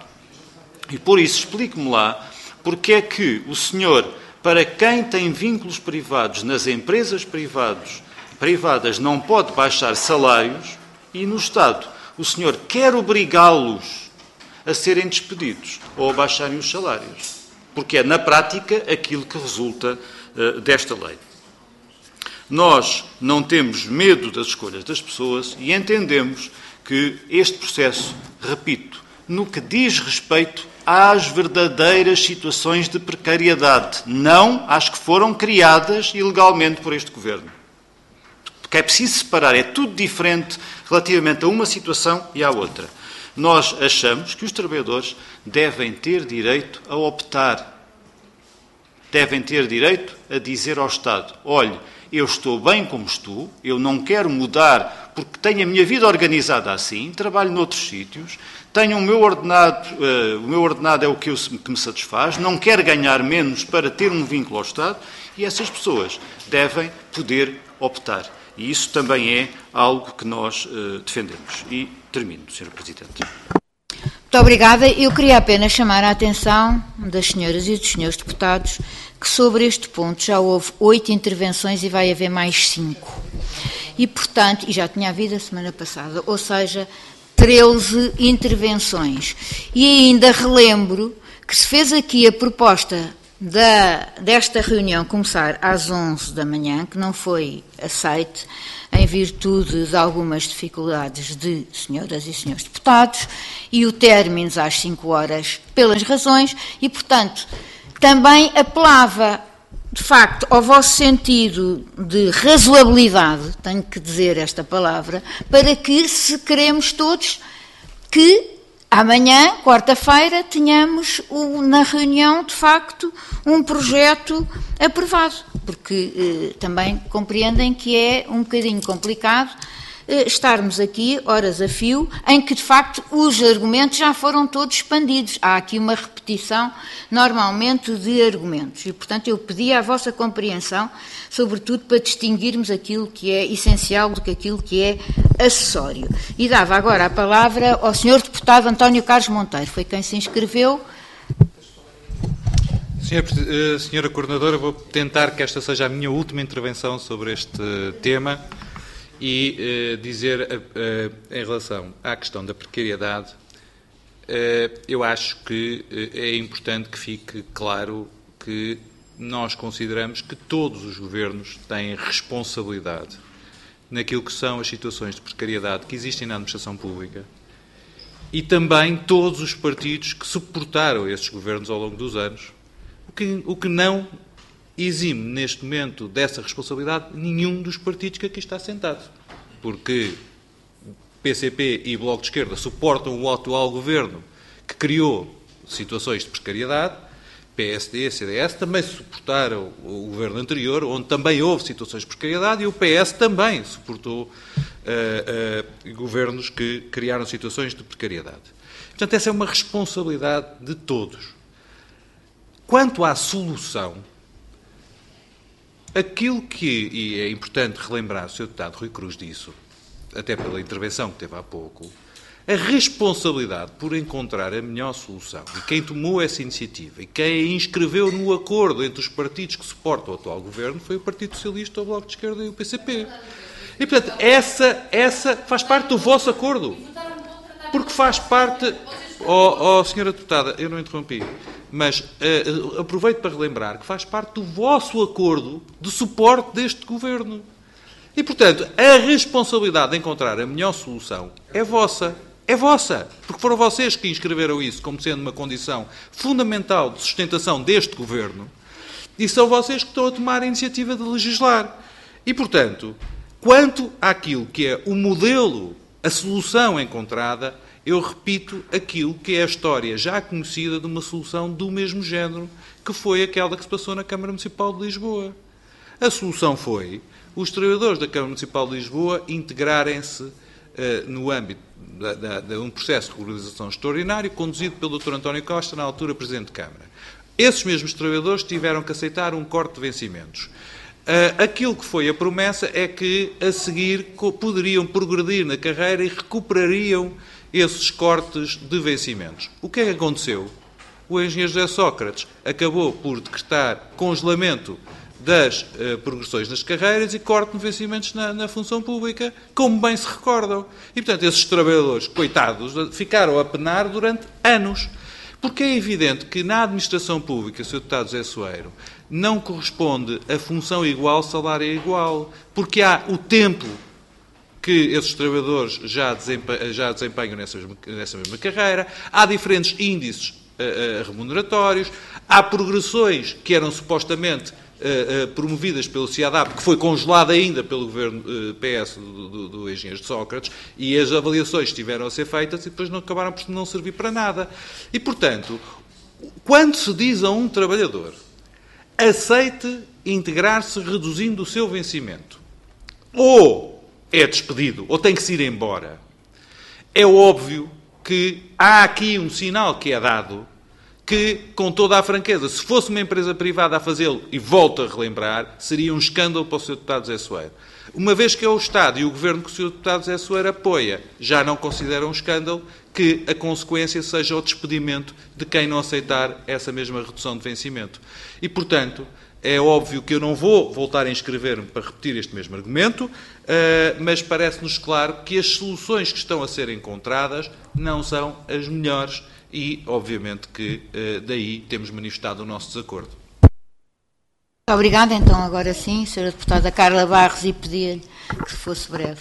Speaker 3: E por isso, explique-me lá porque é que o senhor, para quem tem vínculos privados nas empresas privados, privadas, não pode baixar salários e no Estado o senhor quer obrigá-los a serem despedidos ou a baixarem os salários. Porque é, na prática, aquilo que resulta uh, desta lei. Nós não temos medo das escolhas das pessoas e entendemos que este processo, repito, no que diz respeito às verdadeiras situações de precariedade, não às que foram criadas ilegalmente por este Governo. Porque é preciso separar, é tudo diferente relativamente a uma situação e à outra. Nós achamos que os trabalhadores devem ter direito a optar, devem ter direito a dizer ao Estado, olhe, eu estou bem como estou, eu não quero mudar porque tenho a minha vida organizada assim, trabalho noutros sítios, tenho o meu ordenado, uh, o meu ordenado é o que, eu, que me satisfaz, não quero ganhar menos para ter um vínculo ao Estado, e essas pessoas devem poder optar. E isso também é algo que nós uh, defendemos. E termino, senhor Presidente.
Speaker 1: Muito obrigada. Eu queria apenas chamar a atenção das senhoras e dos senhores deputados que sobre este ponto já houve oito intervenções e vai haver mais cinco. E, portanto, e já tinha havido a semana passada, ou seja, treze intervenções. E ainda relembro que se fez aqui a proposta da, desta reunião começar às onze da manhã, que não foi aceite, em virtude de algumas dificuldades de senhoras e senhores deputados, e o término às cinco horas pelas razões, e, portanto, também apelava, de facto, ao vosso sentido de razoabilidade, tenho que dizer esta palavra, para que, se queremos todos, que amanhã, quarta-feira, tenhamos o, na reunião, de facto, um projeto aprovado, porque eh, também compreendem que é um bocadinho complicado eh, estarmos aqui, horas a fio, em que, de facto, os argumentos já foram todos expandidos. Há aqui uma repetição, normalmente, de argumentos. E, portanto, eu pedi a vossa compreensão, sobretudo para distinguirmos aquilo que é essencial do que aquilo que é acessório. E dava agora a palavra ao senhor deputado António Carlos Monteiro, foi quem se inscreveu.
Speaker 5: Senhora, senhora Coordenadora, vou tentar que esta seja a minha última intervenção sobre este tema e uh, dizer, uh, uh, em relação à questão da precariedade, uh, eu acho que uh, é importante que fique claro que nós consideramos que todos os governos têm responsabilidade naquilo que são as situações de precariedade que existem na administração pública e também todos os partidos que suportaram esses governos ao longo dos anos. O que, o que não exime neste momento dessa responsabilidade nenhum dos partidos que aqui está sentado. Porque P C P e Bloco de Esquerda suportam o atual governo que criou situações de precariedade, P S D e C D S também suportaram o governo anterior, onde também houve situações de precariedade, e o P S também suportou uh, uh, governos que criaram situações de precariedade. Portanto, essa é uma responsabilidade de todos. Quanto à solução, aquilo que, e é importante relembrar, o senhor deputado Rui Cruz disso, até pela intervenção que teve há pouco, a responsabilidade por encontrar a melhor solução, e quem tomou essa iniciativa, e quem a inscreveu no acordo entre os partidos que suportam o atual governo, foi o Partido Socialista, o Bloco de Esquerda e o P C P. E, portanto, essa, essa faz parte do vosso acordo. Porque faz parte... Oh, oh, senhora deputada, eu não interrompi, mas uh, aproveito para relembrar que faz parte do vosso acordo de suporte deste governo. E, portanto, a responsabilidade de encontrar a melhor solução é vossa. É vossa. Porque foram vocês que inscreveram isso como sendo uma condição fundamental de sustentação deste governo, e são vocês que estão a tomar a iniciativa de legislar. E, portanto, quanto àquilo que é o modelo, a solução encontrada, eu repito aquilo que é a história já conhecida de uma solução do mesmo género, que foi aquela que se passou na Câmara Municipal de Lisboa. A solução foi os trabalhadores da Câmara Municipal de Lisboa integrarem-se uh, no âmbito de, de, de um processo de regularização extraordinário conduzido pelo doutor António Costa, na altura Presidente de Câmara. Esses mesmos trabalhadores tiveram que aceitar um corte de vencimentos. Uh, aquilo que foi a promessa é que, a seguir, poderiam progredir na carreira e recuperariam esses cortes de vencimentos. O que é que aconteceu? O engenheiro José Sócrates acabou por decretar congelamento das uh, progressões nas carreiras e corte de vencimentos na, na função pública, como bem se recordam. E, portanto, esses trabalhadores, coitados, ficaram a penar durante anos. Porque é evidente que na administração pública, senhor deputado José Soeiro, não corresponde a função igual, salário igual. Porque há o tempo que esses trabalhadores já desempenham, já desempenham nessa, mesma, nessa mesma carreira, há diferentes índices uh, uh, remuneratórios, há progressões que eram supostamente uh, uh, promovidas pelo CIADAP, que foi congelada ainda pelo governo uh, P S do, do, do engenheiro de Sócrates, e as avaliações tiveram a ser feitas e depois não acabaram por não servir para nada. E, portanto, quando se diz a um trabalhador aceite integrar-se reduzindo o seu vencimento, ou é despedido, ou tem que se ir embora, é óbvio que há aqui um sinal que é dado que, com toda a franqueza, se fosse uma empresa privada a fazê-lo, e volto a relembrar, seria um escândalo para o senhor deputado José Soeiro. Uma vez que é o Estado e o Governo que o senhor deputado José Soeiro apoia, já não considera um escândalo que a consequência seja o despedimento de quem não aceitar essa mesma redução de vencimento. E, portanto, é óbvio que eu não vou voltar a inscrever-me para repetir este mesmo argumento, mas parece-nos claro que as soluções que estão a ser encontradas não são as melhores e, obviamente, que daí temos manifestado o nosso desacordo.
Speaker 1: Obrigada. Então, agora sim, senhora deputada Carla Barros, e pedia-lhe que fosse breve.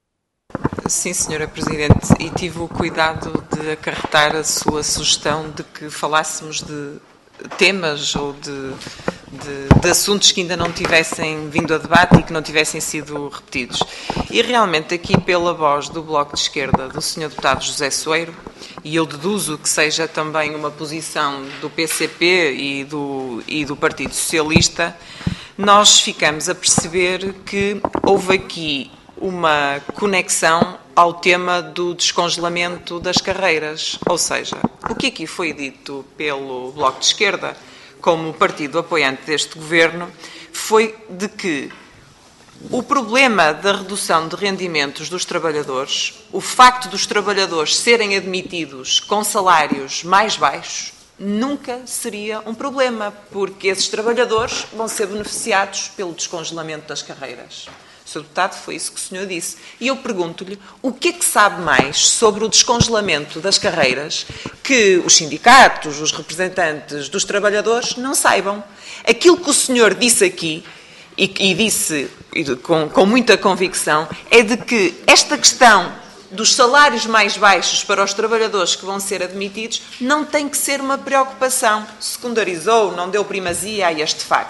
Speaker 7: Sim, senhora Presidente, e tive o cuidado de acarretar a sua sugestão de que falássemos de temas ou de, de, de assuntos que ainda não tivessem vindo a debate e que não tivessem sido repetidos. E realmente aqui pela voz do Bloco de Esquerda do senhor deputado José Soeiro, e eu deduzo que seja também uma posição do P C P e do, e do Partido Socialista, nós ficamos a perceber que houve aqui uma conexão ao tema do descongelamento das carreiras. Ou seja, o que aqui foi dito pelo Bloco de Esquerda, como partido apoiante deste governo, foi de que o problema da redução de rendimentos dos trabalhadores, o facto dos trabalhadores serem admitidos com salários mais baixos, nunca seria um problema, porque esses trabalhadores vão ser beneficiados pelo descongelamento das carreiras. senhor Deputado, foi isso que o senhor disse. E eu pergunto-lhe, o que é que sabe mais sobre o descongelamento das carreiras que os sindicatos, os representantes dos trabalhadores não saibam? Aquilo que o senhor disse aqui, e, e disse com, com muita convicção, é de que esta questão dos salários mais baixos para os trabalhadores que vão ser admitidos não tem que ser uma preocupação. Secundarizou, não deu primazia a este facto.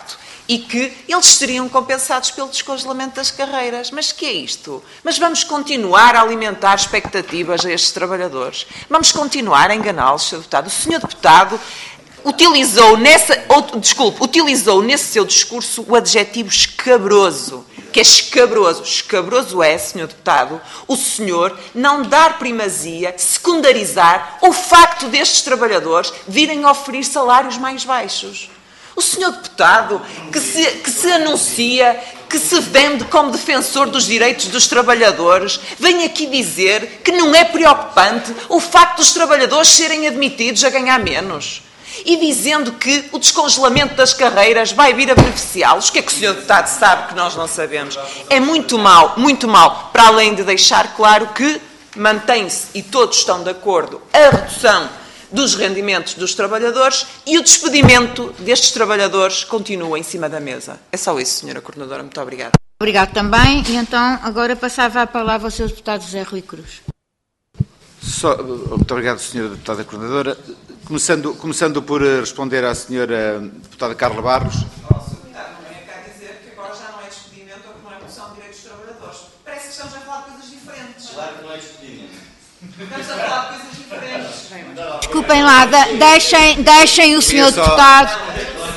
Speaker 7: e que eles seriam compensados pelo descongelamento das carreiras. Mas que é isto? Mas vamos continuar a alimentar expectativas a estes trabalhadores? Vamos continuar a enganá-los, senhor Deputado? O senhor Deputado utilizou, nessa, ou, desculpe, utilizou nesse seu discurso o adjetivo escabroso, que é escabroso. Escabroso é, senhor Deputado, o senhor não dar primazia, secundarizar o facto destes trabalhadores virem oferir salários mais baixos. O senhor Deputado, que se, que se anuncia, que se vende como defensor dos direitos dos trabalhadores, vem aqui dizer que não é preocupante o facto dos trabalhadores serem admitidos a ganhar menos. E dizendo que o descongelamento das carreiras vai vir a beneficiá-los. O que é que o senhor Deputado sabe que nós não sabemos? É muito mau, muito mau, para além de deixar claro que mantém-se, e todos estão de acordo, a redução dos rendimentos dos trabalhadores e o despedimento destes trabalhadores continua em cima da mesa. É só isso, senhora Coordenadora. Muito obrigada.
Speaker 1: Obrigado também. E então, agora passava a palavra ao senhor Deputado José Rui Cruz.
Speaker 6: Só, muito obrigado, senhora Deputada Coordenadora. Começando, começando por responder à senhora Deputada Carla Barros.
Speaker 7: Nosso deputado não venha cá dizer que agora já não é despedimento ou que não é redução de direitos dos trabalhadores. Parece que estamos a falar de coisas diferentes. Claro que não é despedimento. Estamos a falar de coisas diferentes.
Speaker 1: Desculpem lá, de, deixem, deixem o senhor
Speaker 6: só...
Speaker 1: Deputado...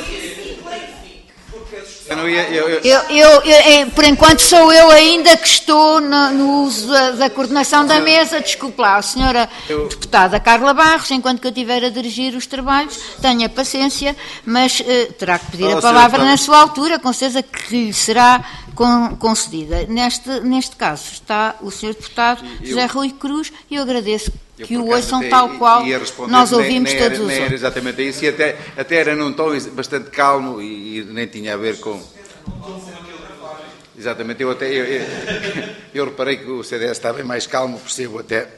Speaker 6: Eu não ia, eu, eu...
Speaker 1: Eu, eu, eu, por enquanto sou eu ainda que estou no, no uso da, da coordenação da mesa. Desculpe lá, a senhora eu... Deputada Carla Barros, enquanto que eu estiver a dirigir os trabalhos, tenha paciência, mas uh, terá que pedir oh, a palavra na sua altura, com certeza que lhe será con, concedida. Neste, neste caso está o senhor Deputado eu... José Rui Cruz e eu agradeço eu, que o ouçam até, tal qual nós ouvimos nem, nem todos era, os
Speaker 6: nem
Speaker 1: outros.
Speaker 6: Era exatamente isso, e até, até era num tom bastante calmo e, e nem tinha a ver com... Exatamente, eu até... Eu, eu, eu reparei que o C D S está bem mais calmo, percebo até.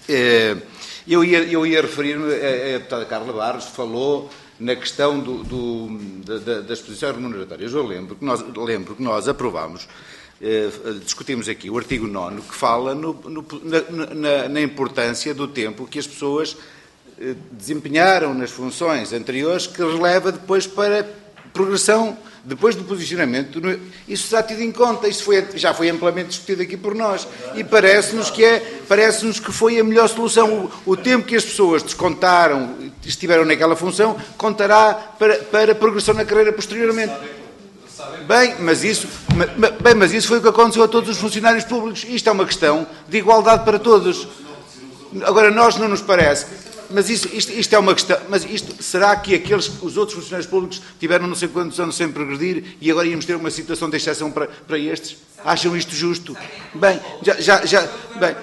Speaker 6: Eu ia, eu ia referir-me, a, a deputada Carla Barros falou na questão do, do, da, das posições remuneratórias. Eu lembro que nós, lembro que nós aprovámos, eh, discutimos aqui o artigo nono, que fala no, no, na, na, na importância do tempo que as pessoas eh, desempenharam nas funções anteriores, que releva depois para progressão, depois do posicionamento. Isso está tido em conta, isso foi, já foi amplamente discutido aqui por nós, e parece-nos que, é, parece-nos que foi a melhor solução. O, o tempo que as pessoas descontaram, estiveram naquela função, contará para, para progressão na carreira posteriormente. Bem, mas isso, bem, mas isso foi o que aconteceu a todos os funcionários públicos. Isto é uma questão de igualdade para todos. Agora, nós não nos parece, mas isso, isto, isto é uma questão, mas isto, será que aqueles, os outros funcionários públicos tiveram não sei quantos anos sem progredir e agora íamos ter uma situação de exceção para, para estes? Acham isto justo? Bem, já, já, já bem,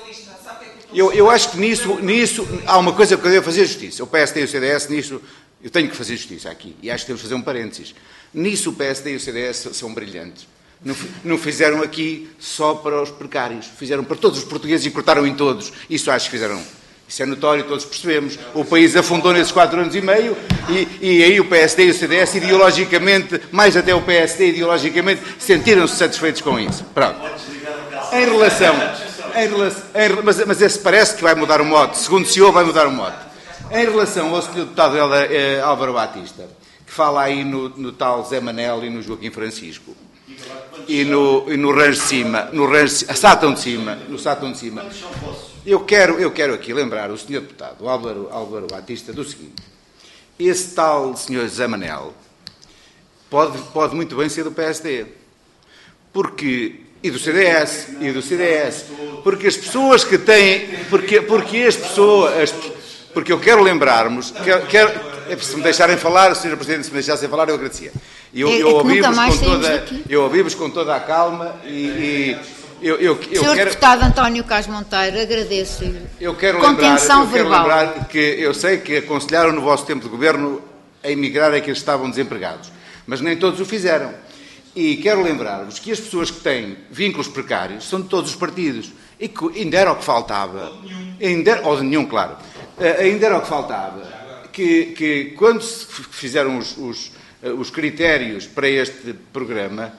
Speaker 6: eu, eu acho que nisso, nisso há uma coisa que eu devo fazer justiça. O P S D e o C D S, nisso, eu tenho que fazer justiça aqui, e acho que temos que fazer um parênteses. Nisso o P S D e o C D S são brilhantes. Não, não fizeram aqui só para os precários, fizeram para todos os portugueses e cortaram em todos. Isso acho que fizeram. Isso é notório, todos percebemos. O país afundou nesses quatro anos e meio e, e aí o P S D e o C D S, ideologicamente, mais até o P S D, ideologicamente, sentiram-se satisfeitos com isso. Pronto. Em relação... Em relação em, mas, mas esse parece que vai mudar o mote. Segundo o senhor, vai mudar o mote. Em relação ao senhor deputado eh, Álvaro Batista, que fala aí no, no tal Zé Manel e no Joaquim Francisco, e no, e no rancho de cima, no rancho, a Sátão de cima, no Sátão de cima. Eu quero, eu quero aqui lembrar o senhor deputado, o Álvaro, Álvaro Batista, do seguinte: esse tal senhor Zé Manel pode, pode muito bem ser do P S D, porque, e do C D S, e do C D S, porque as pessoas que têm, porque, porque as pessoas, as, porque eu quero lembrarmos, quero, quero, se me deixarem falar, senhora Presidente, se me deixassem falar, eu agradecia. Eu,
Speaker 1: é,
Speaker 6: eu
Speaker 1: é
Speaker 6: ouvi-vos com toda, eu ouvi-vos com toda a calma e, e eu, eu, eu
Speaker 1: senhor
Speaker 6: quero...
Speaker 1: Deputado António Cas Monteiro, agradeço-lhe.
Speaker 6: Eu quero
Speaker 1: Contenção
Speaker 6: lembrar, eu
Speaker 1: verbal.
Speaker 6: quero lembrar que eu sei que aconselharam no vosso tempo de governo a emigrar aqueles que estavam desempregados, mas nem todos o fizeram. E quero lembrar-vos que as pessoas que têm vínculos precários são de todos os partidos. E que ainda era o que faltava. Ainda, ou de nenhum, claro. Ainda era o que faltava. Que, que quando se fizeram os, os, os critérios para este programa,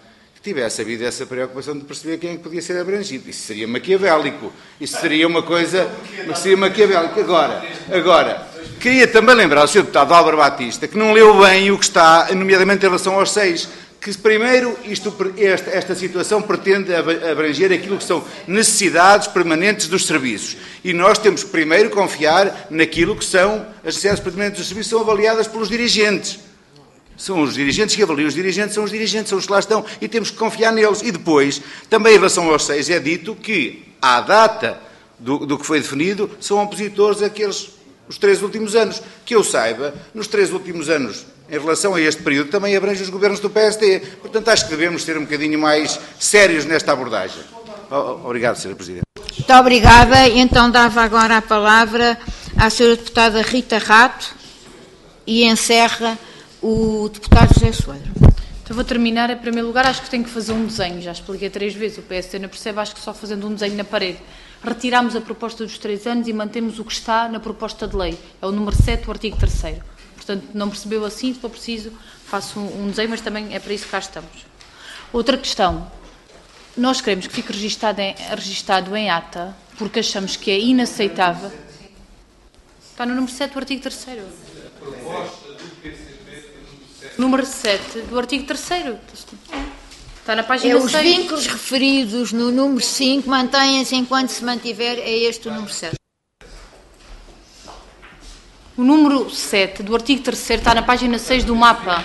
Speaker 6: tivesse havido essa preocupação de perceber quem é que podia ser abrangido. Isso seria maquiavélico. Isso seria uma coisa... Seria maquiavélico. Agora, agora, queria também lembrar ao senhor deputado Álvaro Batista que não leu bem o que está, nomeadamente em relação aos seis, que primeiro isto, esta, esta situação pretende abranger aquilo que são necessidades permanentes dos serviços. E nós temos que primeiro confiar naquilo que são as necessidades permanentes dos serviços, são avaliadas pelos dirigentes. São os dirigentes que avaliam, os dirigentes são os dirigentes, são os que lá estão, e temos que confiar neles. E depois, também em relação aos seis, é dito que, à data do, do que foi definido, são opositores àqueles, os três últimos anos. Que eu saiba, nos três últimos anos, em relação a este período, também abrange os governos do P S D. Portanto, acho que devemos ser um bocadinho mais sérios nesta abordagem. Obrigado, senhora Presidente.
Speaker 1: Muito obrigada. Então, dava agora a palavra à senhora deputada Rita Rato e encerra o deputado José Soeiro.
Speaker 2: Então vou terminar. Em primeiro lugar, acho que tenho que fazer um desenho. Já expliquei três vezes. O P S D não percebe, acho que só fazendo um desenho na parede. Retiramos a proposta dos três anos e mantemos o que está na proposta de lei. É o número sete, o artigo terceiro. Portanto, não percebeu assim, se for preciso, faço um, um desenho, mas também é para isso que cá estamos. Outra questão. Nós queremos que fique registado em, registado em ata, porque achamos que é inaceitável. Está no número sete do artigo terceiro. Número sete do artigo terceiro. Está na página
Speaker 1: é, os
Speaker 2: seis. Os
Speaker 1: vínculos referidos no número cinco mantêm-se enquanto se mantiver, é este o número sete.
Speaker 2: O número sete do artigo terceiro está na página seis do mapa.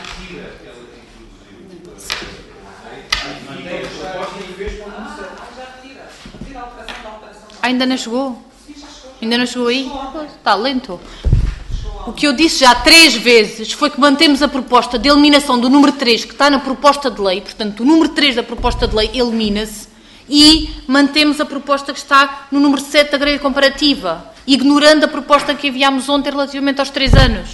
Speaker 2: Ainda não chegou? Ainda não chegou aí? Está lento. O que eu disse já três vezes foi que mantemos a proposta de eliminação do número três, que está na proposta de lei, portanto, o número três da proposta de lei elimina-se, e mantemos a proposta que está no número sete da grelha comparativa, ignorando a proposta que enviámos ontem relativamente aos três anos.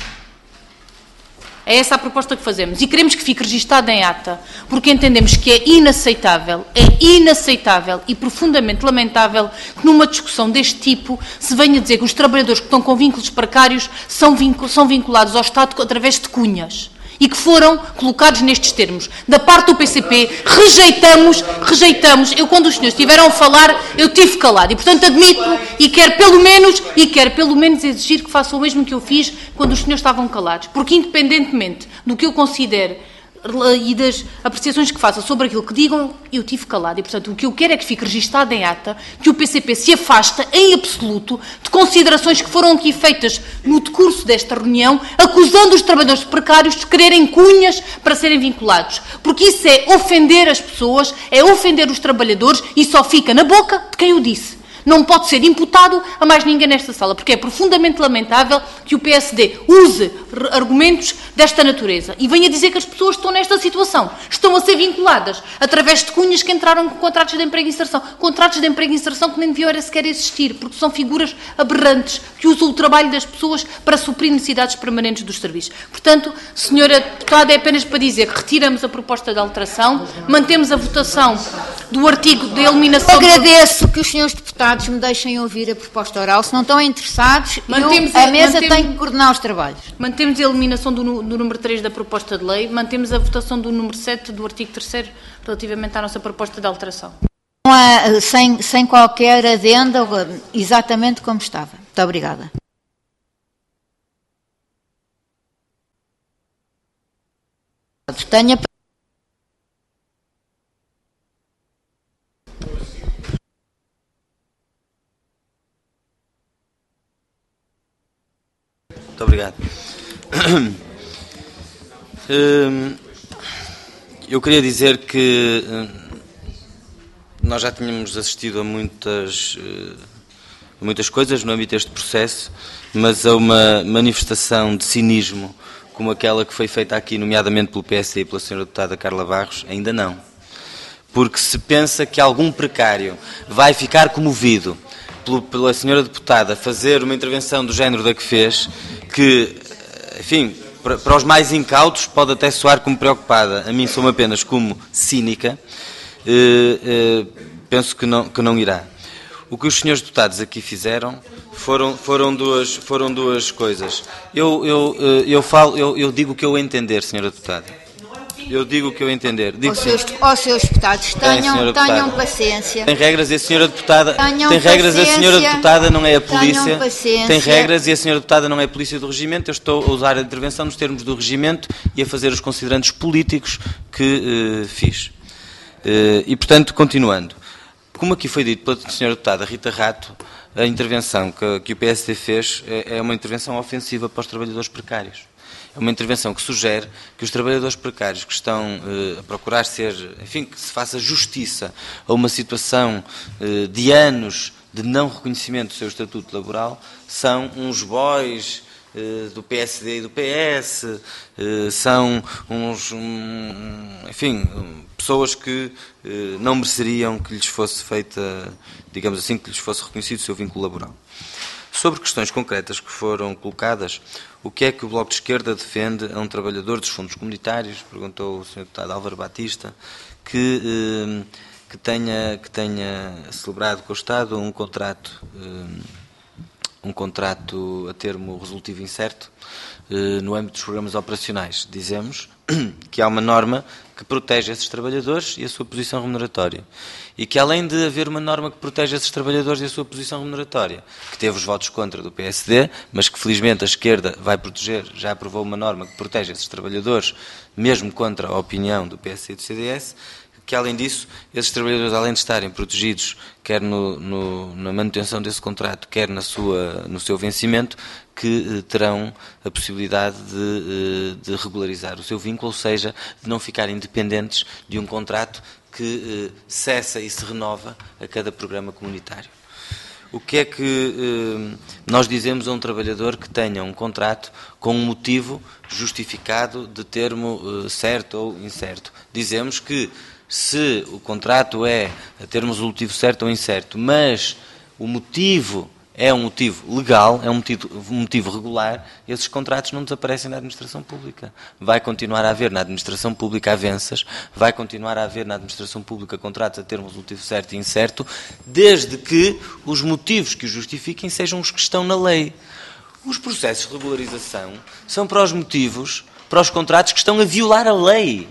Speaker 2: É essa a proposta que fazemos. E queremos que fique registada em ata, porque entendemos que é inaceitável, é inaceitável e profundamente lamentável que numa discussão deste tipo se venha dizer que os trabalhadores que estão com vínculos precários são, vincul- são vinculados ao Estado através de cunhas. E que foram colocados nestes termos. Da parte do P C P, rejeitamos, rejeitamos. Eu, quando os senhores estiveram a falar, eu tive calado. E, portanto, admito e quero pelo menos, e quero pelo menos exigir que façam o mesmo que eu fiz quando os senhores estavam calados. Porque, independentemente do que eu considero e das apreciações que façam sobre aquilo que digam, eu tive calado. E, portanto, o que eu quero é que fique registado em ata que o P C P se afasta, em absoluto, de considerações que foram aqui feitas no decurso desta reunião, acusando os trabalhadores precários de quererem cunhas para serem vinculados. Porque isso é ofender as pessoas, é ofender os trabalhadores e só fica na boca de quem o disse. Não pode ser imputado a mais ninguém nesta sala, porque é profundamente lamentável que o P S D use argumentos desta natureza e venha dizer que as pessoas estão nesta situação, estão a ser vinculadas através de cunhas que entraram com contratos de emprego e inserção. Contratos de emprego e inserção que nem deviam era sequer existir, porque são figuras aberrantes que usam o trabalho das pessoas para suprir necessidades permanentes dos serviços. Portanto, senhora deputada, é apenas para dizer que retiramos a proposta de alteração, mantemos a votação do artigo de eliminação...
Speaker 1: Agradeço que os senhores deputados me deixem ouvir a proposta oral. Se não estão interessados,
Speaker 2: mantemos,
Speaker 1: eu, a mesa
Speaker 2: mantemos,
Speaker 1: tem que coordenar os trabalhos.
Speaker 2: Mantemos a eliminação do, do número três da proposta de lei, mantemos a votação do número sete do artigo terceiro relativamente à nossa proposta de alteração.
Speaker 1: Sem, sem qualquer adenda, exatamente como estava. Muito obrigada. Tenha...
Speaker 4: Muito obrigado. Eu queria dizer que nós já tínhamos assistido a muitas, a muitas coisas no âmbito deste processo, mas a uma manifestação de cinismo como aquela que foi feita aqui, nomeadamente pelo P S D e pela senhora deputada Carla Barros, ainda não. Porque se pensa que algum precário vai ficar comovido pela senhora deputada fazer uma intervenção do género da que fez, que, enfim, para, para os mais incautos pode até soar como preocupada, a mim sou apenas como cínica, eh, eh, penso que não, que não irá. O que os senhores deputados aqui fizeram foram, foram, duas, foram duas coisas. Eu, eu, eu, falo, eu, eu digo o que eu entender, senhora deputada. Eu digo o que eu entender. Digo
Speaker 1: aos, seus, aos seus deputados, tenham,
Speaker 4: tem,
Speaker 1: tenham paciência.
Speaker 4: Tem regras e a senhora deputada...
Speaker 1: Tenham
Speaker 4: tem regras e a senhora deputada não é a polícia.
Speaker 1: Paciência.
Speaker 4: Tem regras e a senhora deputada não é a polícia do regimento. Eu estou a usar a intervenção nos termos do regimento e a fazer os considerandos políticos que uh, fiz. Uh, e, portanto, continuando. Como aqui foi dito pela senhora deputada Rita Rato, a intervenção que, que o P S D fez é, é uma intervenção ofensiva para os trabalhadores precários. É uma intervenção que sugere que os trabalhadores precários que estão eh, a procurar ser, enfim, que se faça justiça a uma situação eh, de anos de não reconhecimento do seu estatuto laboral, são uns bois eh, do P S D e do P S, eh, são uns, um, enfim, pessoas que eh, não mereceriam que lhes fosse feita, digamos assim, que lhes fosse reconhecido o seu vínculo laboral. Sobre questões concretas que foram colocadas, o que é que o Bloco de Esquerda defende a um trabalhador dos fundos comunitários, perguntou o senhor deputado Álvaro Batista, que, eh, que, tenha, que tenha celebrado com o Estado um contrato, eh, um contrato a termo resolutivo incerto eh, no âmbito dos programas operacionais. Dizemos que há uma norma que protege esses trabalhadores e a sua posição remuneratória. E que, além de haver uma norma que protege esses trabalhadores e a sua posição remuneratória, que teve os votos contra do P S D, mas que felizmente a esquerda vai proteger, já aprovou uma norma que protege esses trabalhadores, mesmo contra a opinião do P S D e do C D S, que, além disso, esses trabalhadores, além de estarem protegidos, quer no, no, na manutenção desse contrato, quer na sua, no seu vencimento, que eh, terão a possibilidade de, eh, de regularizar o seu vínculo, ou seja, de não ficarem dependentes de um contrato que eh, cessa e se renova a cada programa comunitário. O que é que eh, nós dizemos a um trabalhador que tenha um contrato com um motivo justificado de termo eh, certo ou incerto? Dizemos que se o contrato é a termo resolutivo certo ou incerto, mas o motivo é um motivo legal, é um motivo, um motivo regular, esses contratos não desaparecem da administração pública. Vai continuar a haver na administração pública avanças, vai continuar a haver na administração pública contratos a termo resolutivo certo e incerto, desde que os motivos que o justifiquem sejam os que estão na lei. Os processos de regularização são para os motivos, para os contratos que estão a violar a lei.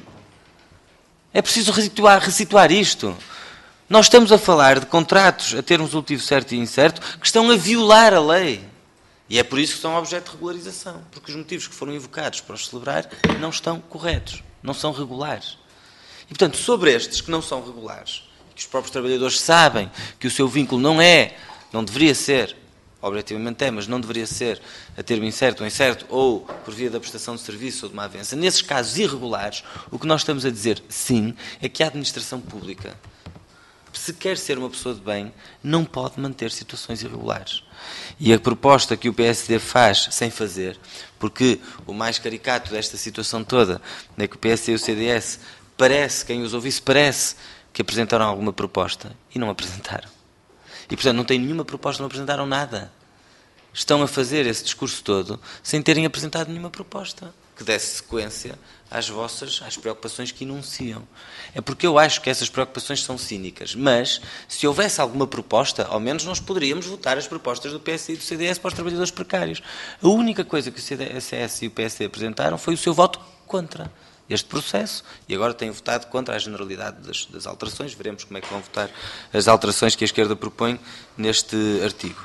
Speaker 4: É preciso resituar, resituar isto. Nós estamos a falar de contratos a termos resolutivo certo e incerto que estão a violar a lei. E é por isso que são objeto de regularização. Porque os motivos que foram invocados para os celebrar não estão corretos, não são regulares. E, portanto, sobre estes que não são regulares, que os próprios trabalhadores sabem que o seu vínculo não é, não deveria ser, objetivamente é, mas não deveria ser a termo incerto ou incerto, ou por via da prestação de serviço ou de uma avança. Nesses casos irregulares, o que nós estamos a dizer, sim, é que a administração pública, se quer ser uma pessoa de bem, não pode manter situações irregulares. E a proposta que o P S D faz sem fazer, porque o mais caricato desta situação toda é que o P S D e o C D S parece, quem os ouvisse, parece que apresentaram alguma proposta e não apresentaram. E, portanto, não têm nenhuma proposta, não apresentaram nada. Estão a fazer esse discurso todo sem terem apresentado nenhuma proposta que desse sequência às vossas, às preocupações que enunciam. É porque eu acho que essas preocupações são cínicas, mas se houvesse alguma proposta, ao menos nós poderíamos votar as propostas do P S D e do C D S para os trabalhadores precários. A única coisa que o C D S e o P S D apresentaram foi o seu voto contra este processo, e agora têm votado contra a generalidade das, das alterações. Veremos como é que vão votar as alterações que a esquerda propõe neste artigo.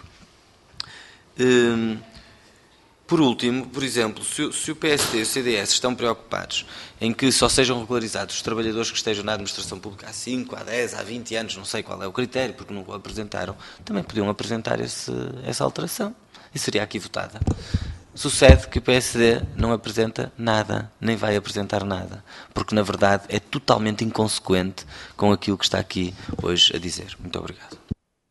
Speaker 4: Hum, Por último, por exemplo, se, se o P S D e o C D S estão preocupados em que só sejam regularizados os trabalhadores que estejam na administração pública há cinco, há dez, há vinte anos, não sei qual é o critério, porque não o apresentaram, também podiam apresentar esse, essa alteração e seria aqui votada. Sucede que o P S D não apresenta nada, nem vai apresentar nada, porque na verdade é totalmente inconsequente com aquilo que está aqui hoje a dizer. Muito obrigado.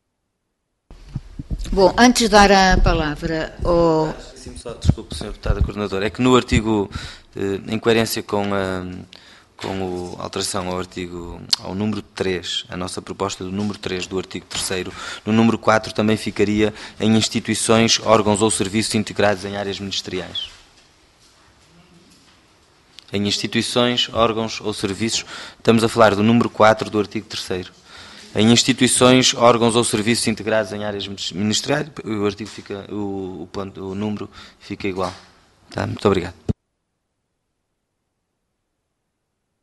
Speaker 1: Bom, antes de dar a palavra ao...
Speaker 4: Só, desculpe, senhor Deputado Coordenador, é que no artigo, em coerência com a, com a alteração ao artigo, ao número três, a nossa proposta do número três do artigo terceiro, no número quatro também ficaria em instituições, órgãos ou serviços integrados em áreas ministeriais. Em instituições, órgãos ou serviços, estamos a falar do número quatro do artigo terceiro. Em instituições, órgãos ou serviços integrados em áreas ministeriais, o artigo fica, o, o, ponto, o número fica igual. Tá? Muito obrigado.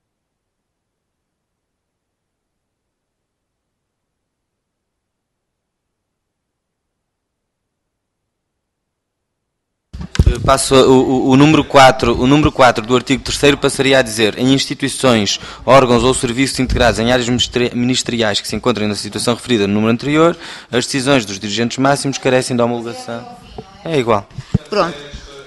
Speaker 4: passo o, o, o número quatro, o número quatro do artigo terceiro passaria a dizer: em instituições, órgãos ou serviços integrados em áreas ministeriais que se encontrem na situação referida no número anterior, as decisões dos dirigentes máximos carecem de homologação. É igual.
Speaker 1: Pronto.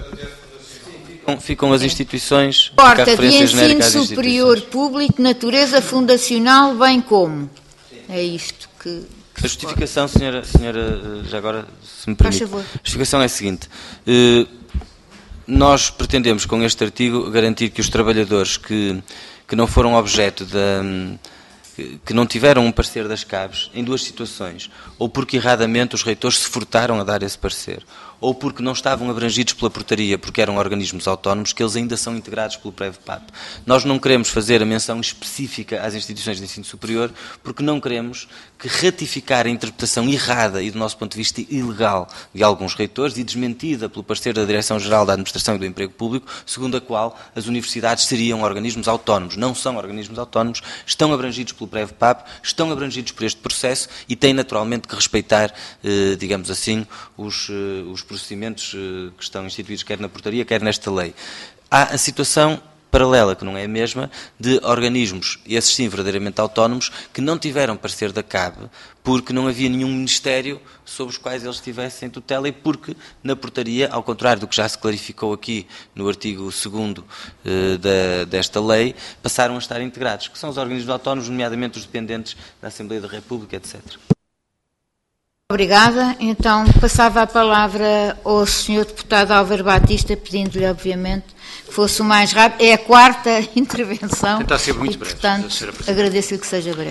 Speaker 4: Ficam, ficam as instituições.
Speaker 1: Porta de ensino superior público, natureza fundacional, bem como. É isto que...
Speaker 4: A justificação, senhora, senhora, já agora, se me permite, a justificação é a seguinte: eh, nós pretendemos com este artigo garantir que os trabalhadores que, que não foram objeto da... que não tiveram um parecer das C A Bs, em duas situações, ou porque erradamente os reitores se furtaram a dar esse parecer, ou porque não estavam abrangidos pela portaria, porque eram organismos autónomos, que eles ainda são integrados pelo PREV-PAP. Nós não queremos fazer a menção específica às instituições de ensino superior, porque não queremos que ratificar a interpretação errada e, do nosso ponto de vista, ilegal de alguns reitores e desmentida pelo parecer da Direção-Geral da Administração e do Emprego Público, segundo a qual as universidades seriam organismos autónomos. Não são organismos autónomos, estão abrangidos pelo PREV-PAP, estão abrangidos por este processo e têm naturalmente que respeitar, eh, digamos assim, os, eh, os procedimentos eh, que estão instituídos quer na portaria, quer nesta lei. Há a situação paralela, que não é a mesma, de organismos, esses sim verdadeiramente autónomos, que não tiveram parecer da C A B, porque não havia nenhum ministério sobre os quais eles tivessem tutela e porque, na portaria, ao contrário do que já se clarificou aqui no artigo segundo eh, da, desta lei, passaram a estar integrados, que são os organismos autónomos, nomeadamente os dependentes da Assembleia da República, etcétera.
Speaker 1: Obrigada. Então, passava a palavra ao senhor deputado Álvaro Batista, pedindo-lhe, obviamente, que fosse o mais rápido. É a quarta intervenção.
Speaker 3: Tentar ser muito
Speaker 1: e,
Speaker 3: breve,
Speaker 1: portanto, agradeço-lhe que seja breve.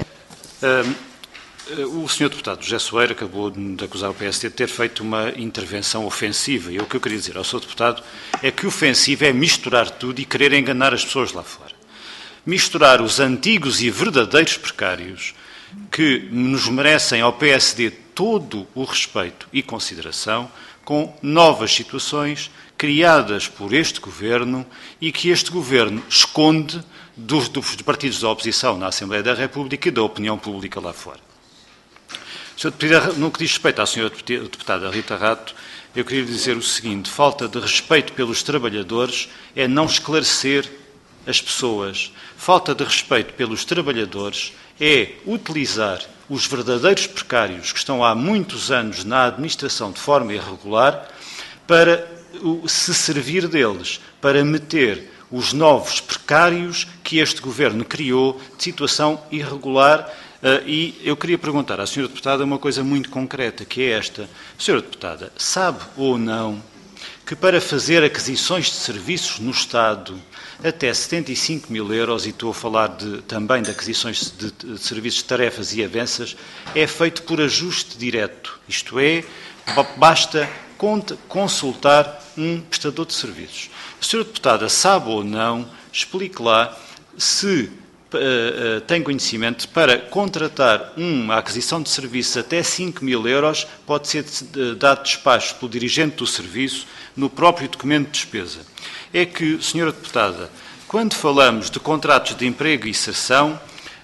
Speaker 3: Um, o senhor deputado José Soeiro acabou de acusar o P S D de ter feito uma intervenção ofensiva. E o que eu queria dizer ao senhor deputado é que ofensivo é misturar tudo e querer enganar as pessoas lá fora. Misturar os antigos e verdadeiros precários que nos merecem ao P S D todo o respeito e consideração, com novas situações criadas por este Governo e que este Governo esconde dos, dos partidos da oposição na Assembleia da República e da opinião pública lá fora. senhor Deputado, no que diz respeito à senhora Deputada Rita Rato, eu queria dizer o seguinte: falta de respeito pelos trabalhadores é não esclarecer as pessoas. Falta de respeito pelos trabalhadores é utilizar os verdadeiros precários que estão há muitos anos na administração de forma irregular para se servir deles, para meter os novos precários que este Governo criou de situação irregular. E eu queria perguntar à senhora Deputada uma coisa muito concreta, que é esta. senhora Deputada, sabe ou não que para fazer aquisições de serviços no Estado até setenta e cinco mil euros, e estou a falar de, também de aquisições de, de serviços de tarefas e avanças, é feito por ajuste direto, isto é, basta consultar um prestador de serviços. A senhora Deputada sabe ou não, explique lá se uh, uh, tem conhecimento para contratar uma aquisição de serviços até cinco mil euros, pode ser uh, dado despacho pelo dirigente do serviço no próprio documento de despesa. É que, senhora Deputada, quando falamos de contratos de emprego e inserção,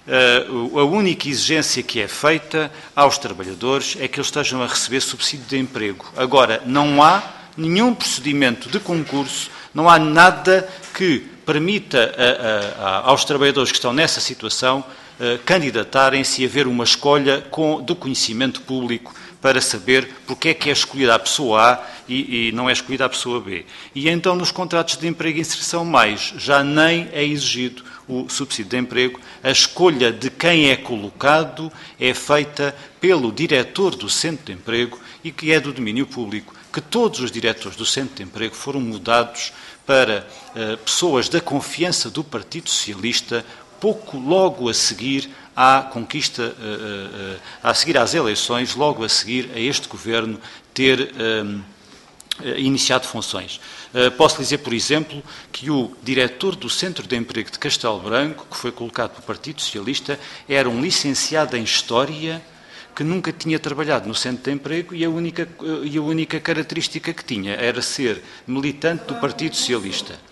Speaker 3: a única exigência que é feita aos trabalhadores é que eles estejam a receber subsídio de emprego. Agora, não há nenhum procedimento de concurso, não há nada que permita a, a, a, aos trabalhadores que estão nessa situação a, candidatarem-se e haver uma escolha com, do conhecimento público para saber porque é que é escolhida a pessoa A e, e não é escolhida a pessoa B. E então, nos contratos de emprego e inserção mais, já nem é exigido o subsídio de emprego. A escolha de quem é colocado é feita pelo diretor do centro de emprego e que é do domínio público, que todos os diretores do centro de emprego foram mudados para uh, pessoas da confiança do Partido Socialista, pouco logo a seguir à conquista, uh, uh, a seguir às eleições, logo a seguir a este Governo ter uh, iniciado funções. Uh, posso dizer, por exemplo, que o diretor do Centro de Emprego de Castelo Branco, que foi colocado pelo Partido Socialista, era um licenciado em História que nunca tinha trabalhado no Centro de Emprego e a única, e a única característica que tinha era ser militante do Partido Socialista.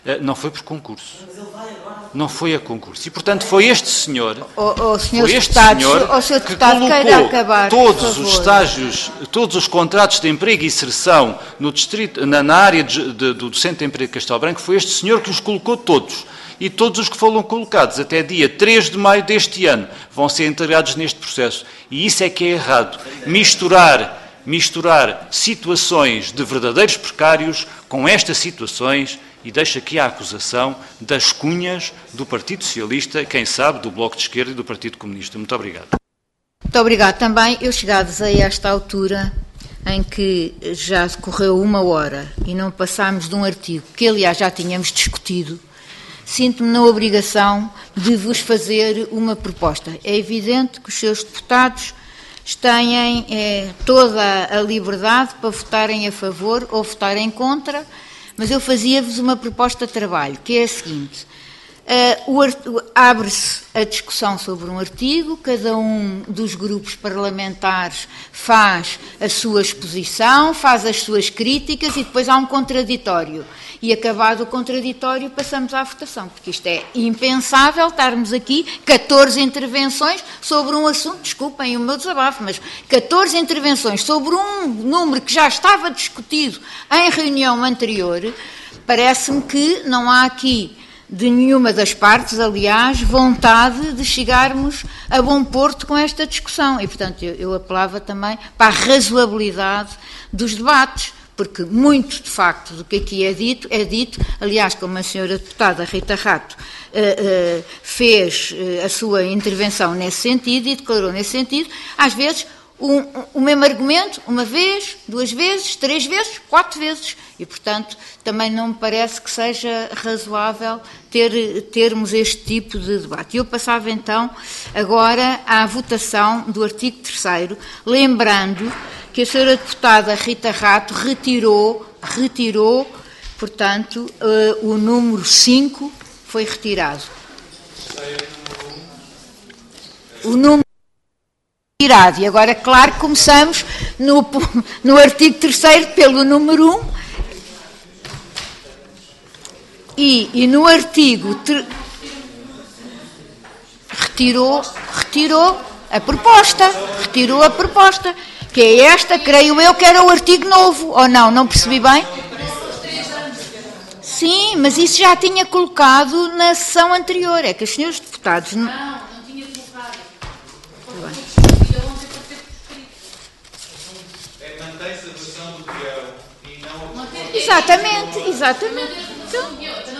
Speaker 3: não foi por concurso. Não foi a concurso. E, portanto, foi este senhor,
Speaker 1: o, o senhor
Speaker 3: foi este
Speaker 1: deputados,
Speaker 3: senhor
Speaker 1: o senhor
Speaker 3: que
Speaker 1: deputado
Speaker 3: colocou
Speaker 1: acabar,
Speaker 3: todos os estágios, todos os contratos de emprego e inserção no distrito, na, na área de, de, do Centro de Emprego de Castelo Branco, foi este senhor que os colocou todos. E todos os que foram colocados até dia três de maio deste ano vão ser integrados neste processo. E isso é que é errado. Misturar, misturar situações de verdadeiros precários com estas situações, e deixo aqui a acusação das cunhas do Partido Socialista, quem sabe do Bloco de Esquerda e do Partido Comunista. Muito obrigado.
Speaker 1: Muito obrigado também. Eu chegados a esta altura em que já decorreu uma hora e não passámos de um artigo que, aliás, já tínhamos discutido, sinto-me na obrigação de vos fazer uma proposta. É evidente que os seus deputados têm é, toda a liberdade para votarem a favor ou votarem contra, mas eu fazia-vos uma proposta de trabalho, que é a seguinte. Uh, abre-se a discussão sobre um artigo, cada um dos grupos parlamentares faz a sua exposição, faz as suas críticas e depois há um contraditório. E acabado o contraditório passamos à votação, porque isto é impensável estarmos aqui catorze intervenções sobre um assunto, desculpem o meu desabafo, mas catorze intervenções sobre um número que já estava discutido em reunião anterior. Parece-me que não há aqui de nenhuma das partes, aliás, vontade de chegarmos a bom porto com esta discussão. E, portanto, eu, eu apelava também para a razoabilidade dos debates, porque muito, de facto, do que aqui é dito, é dito, aliás, como a senhora deputada Rita Rato uh, uh, fez uh, a sua intervenção nesse sentido e declarou nesse sentido, às vezes, um, um, o mesmo argumento, uma vez, duas vezes, três vezes, quatro vezes. E, portanto, também não me parece que seja razoável ter, termos este tipo de debate. Eu passava, então, agora à votação do artigo terceiro, lembrando que a senhora deputada Rita Rato retirou, retirou, portanto, uh, o número cinco foi retirado. O número retirado. E agora, claro, começamos no, no artigo terceiro pelo número um. E, e no artigo ter, retirou, retirou a proposta, retirou a proposta, que é esta, creio eu, que era o artigo novo, ou não, não percebi bem? Sim, mas isso já tinha colocado na sessão anterior, é que os senhores deputados... Não, não tinha colocado.
Speaker 5: É mantém-se a versão do guião e não...
Speaker 1: Exatamente, exatamente. Então,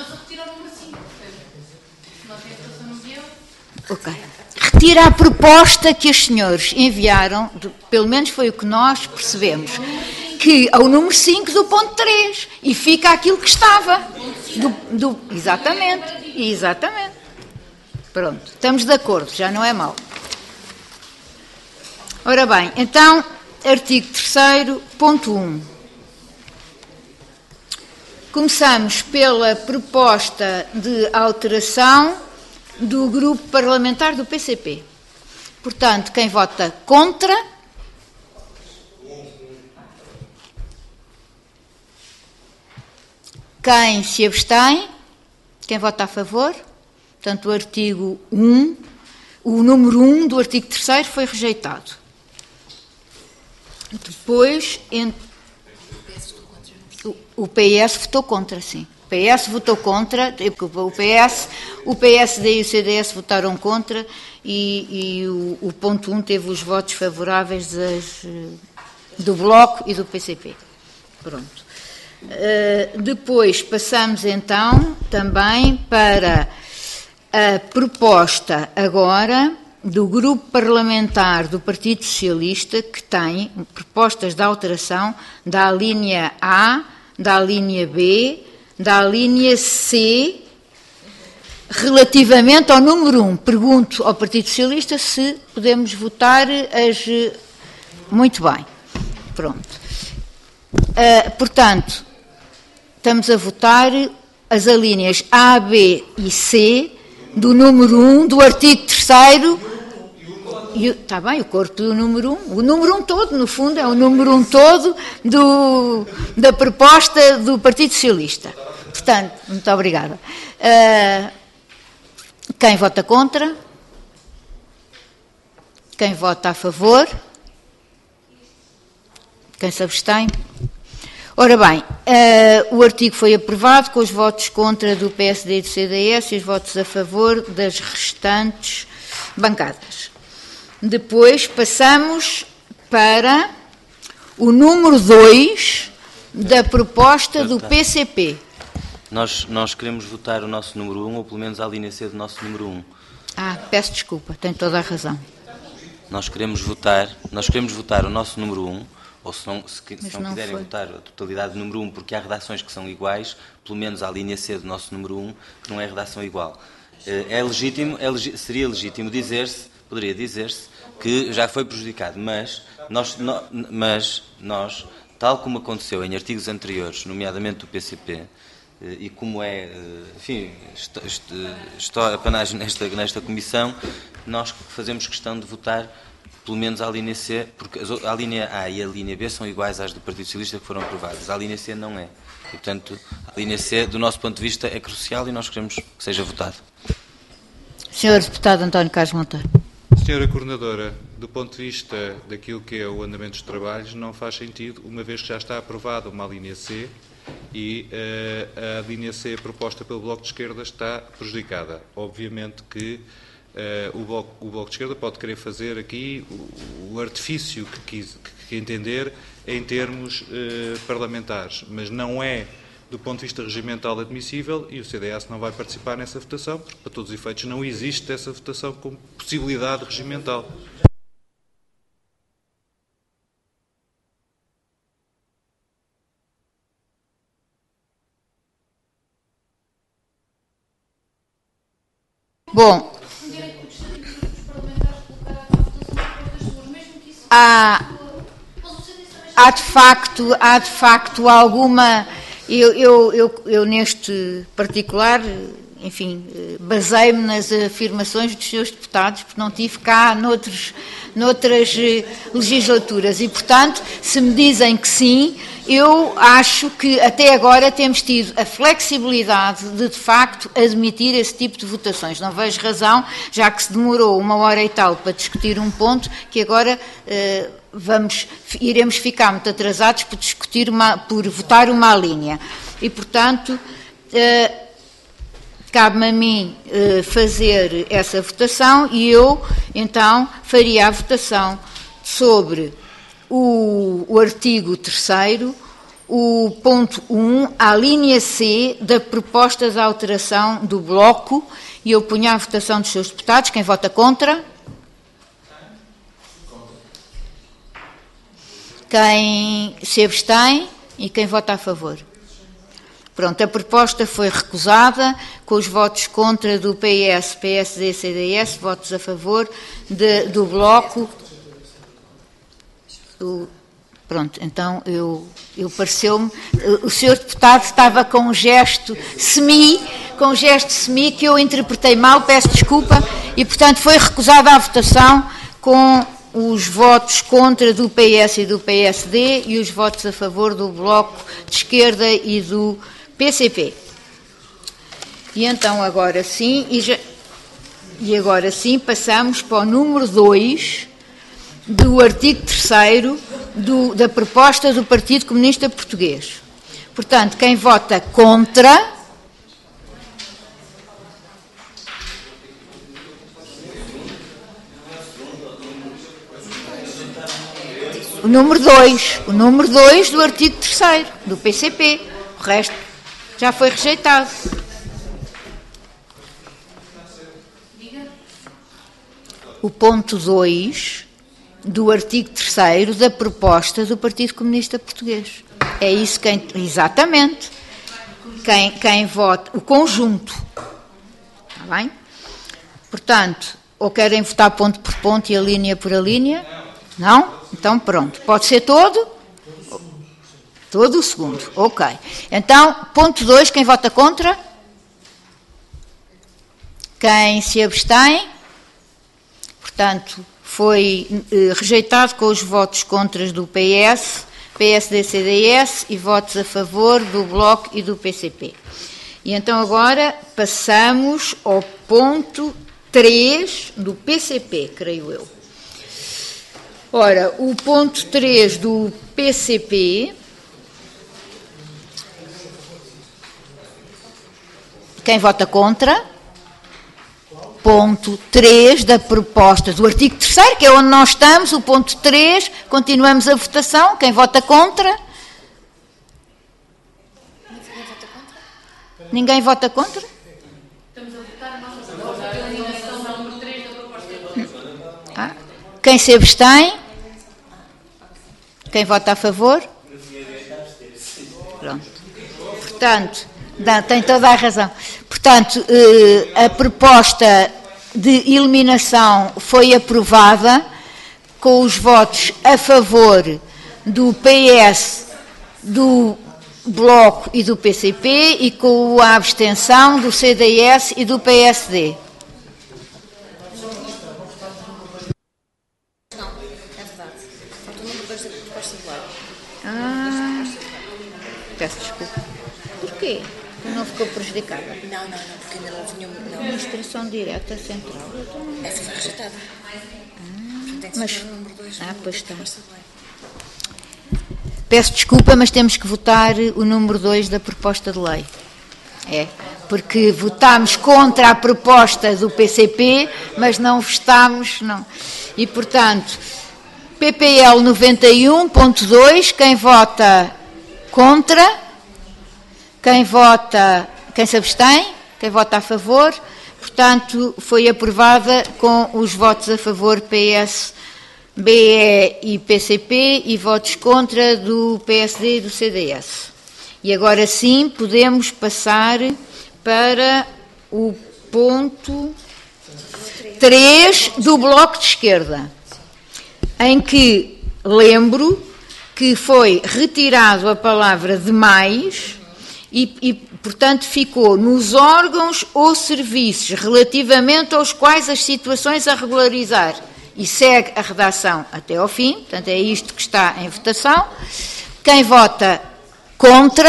Speaker 1: ok. Retira a proposta que os senhores enviaram, de, pelo menos foi o que nós percebemos, que é o número cinco do ponto três, e fica aquilo que estava. Do, do, exatamente, exatamente. Pronto, estamos de acordo, já não é mau. Ora bem, então, artigo terceiro, ponto um. Começamos pela proposta de alteração do grupo parlamentar do P C P. Portanto, quem vota contra? Quem se abstém? Quem vota a favor? Portanto, o artigo um, o número um do artigo terceiro foi rejeitado. Depois, entre... o P S votou contra, sim. O P S votou contra, o P S, o P S D e o C D S votaram contra e, e o, o ponto um teve os votos favoráveis das, do Bloco e do P C P. Pronto. Uh, depois passamos então também para a proposta agora do grupo parlamentar do Partido Socialista, que tem propostas de alteração da linha A, da linha B, da linha C, relativamente ao número um. Pergunto ao Partido Socialista se podemos votar as... Muito bem. Pronto. Uh, portanto, estamos a votar as alíneas A, B e C do número um do artigo terceiro. Está bem, o corpo do número um, o número um todo, no fundo, é o número um todo do, da proposta do Partido Socialista. Portanto, muito obrigada. Uh, quem vota contra? Quem vota a favor? Quem se abstém? Ora bem, uh, o artigo foi aprovado com os votos contra do P S D e do C D S e os votos a favor das restantes bancadas. Depois passamos para o número dois da proposta do P C P.
Speaker 4: Nós, nós queremos votar o nosso número um, ou pelo menos a linha C do nosso número um.
Speaker 1: Ah, peço desculpa, tem toda a razão.
Speaker 4: Nós queremos votar, nós queremos votar o nosso número um, ou se não, se, se não, não quiserem foi. votar a totalidade do número um, porque há redações que são iguais, pelo menos a linha C do nosso número um, que não é redação igual. É legítimo, é legi- seria legítimo dizer-se, poderia dizer-se, que já foi prejudicado, mas nós, no, mas nós, tal como aconteceu em artigos anteriores, nomeadamente do P C P, e como é, enfim, estou a apanagem nesta, nesta comissão, nós fazemos questão de votar pelo menos a linha C, porque a linha A e a linha B são iguais às do Partido Socialista que foram aprovadas. A linha C não é. E, portanto, a linha C, do nosso ponto de vista, é crucial e nós queremos que seja votado.
Speaker 1: senhor Deputado António Carlos Monteiro.
Speaker 5: Senhora Coordenadora, do ponto de vista daquilo que é o andamento dos trabalhos, não faz sentido, uma vez que já está aprovada uma linha C e uh, a linha C proposta pelo Bloco de Esquerda está prejudicada. Obviamente que uh, o, Bloco, o Bloco de Esquerda pode querer fazer aqui o, o artifício que, quis, que entender em termos uh, parlamentares, mas não é, do ponto de vista regimental, admissível, e o C D S não vai participar nessa votação, porque, para todos os efeitos, não existe essa votação como possibilidade regimental.
Speaker 1: Bom, há, há de facto, há de facto alguma, eu, eu, eu, eu neste particular, enfim, basei-me nas afirmações dos seus deputados, porque não tive cá noutros, noutras legislaturas e, portanto, se me dizem que sim, eu acho que até agora temos tido a flexibilidade de, de facto, admitir esse tipo de votações. Não vejo razão, já que se demorou uma hora e tal para discutir um ponto, que agora eh, vamos, iremos ficar muito atrasados por discutir uma, por votar uma linha. E, portanto, eh, cabe-me a mim eh, fazer essa votação e eu, então, faria a votação sobre O, o artigo terceiro, o ponto um, a linha C da proposta de alteração do bloco, e eu ponho à votação dos seus deputados. Quem vota contra? Quem se abstém? E quem vota a favor? Pronto, a proposta foi recusada, com os votos contra do P S, P S D e C D S, votos a favor de, do bloco. O, pronto, então eu, eu pareceu-me, o senhor deputado estava com um gesto semi, com um gesto semi que eu interpretei mal, peço desculpa, e portanto foi recusada a votação com os votos contra do P S e do P S D e os votos a favor do Bloco de Esquerda e do P C P. E então agora sim, e, já, e agora sim passamos para o número dois do artigo terceiro do, da proposta do Partido Comunista Português. Portanto, quem vota contra... O número dois, o número dois do artigo terceiro do P C P. O resto já foi rejeitado. O ponto dois do artigo terceiro da proposta do Partido Comunista Português. É isso quem... Exatamente. Quem, quem vota... O conjunto. Está bem? Portanto, ou querem votar ponto por ponto e a linha por a linha? Não? Então pronto. Pode ser todo? Todo o segundo. Ok. Então, ponto dois, quem vota contra? Quem se abstém? Portanto... foi eh, rejeitado com os votos contras do P S, P S D C D S e votos a favor do Bloco e do P C P. E então agora passamos ao ponto três do P C P, creio eu. Ora, o ponto três do P C P... Quem vota contra? Ponto três da proposta do artigo terceiro, que é onde nós estamos, o ponto três, continuamos a votação. Quem vota contra? Ninguém vota contra? Estamos a votar a nossa proposta de eliminação do número três da proposta. Ah, quem se abstém? Quem vota a favor? Pronto. Portanto, dá, tem toda a razão. Portanto, eh, a proposta de eliminação foi aprovada com os votos a favor do P S, do Bloco e do P C P e com a abstenção do C D S e do P S D.
Speaker 8: Não, é verdade. Falta o número dois da proposta de lei.
Speaker 1: Ah, peço desculpa. Porquê? Não ficou prejudicada?
Speaker 8: Não, não, não, porque ainda não tinha... Não.
Speaker 1: Administração direta central.
Speaker 8: Essa foi rejeitada.
Speaker 1: Ah,
Speaker 8: tem que
Speaker 1: mas,
Speaker 8: ser o número dois
Speaker 1: ah, pois está.
Speaker 8: da proposta de lei.
Speaker 1: Peço desculpa, mas temos que votar o número dois da proposta de lei. É, porque votámos contra a proposta do P C P, mas não votámos, não. E, portanto, P P L noventa e um ponto dois, quem vota contra, quem vota, quem se abstém, quem vota a favor, portanto, foi aprovada com os votos a favor P S, B E e P C P e votos contra do P S D e do C D S. E agora sim podemos passar para o ponto três do Bloco de Esquerda, em que lembro que foi retirado a palavra demais e, e, portanto, ficou nos órgãos ou serviços relativamente aos quais as situações a regularizar. E segue a redação até ao fim, portanto é isto que está em votação. Quem vota contra?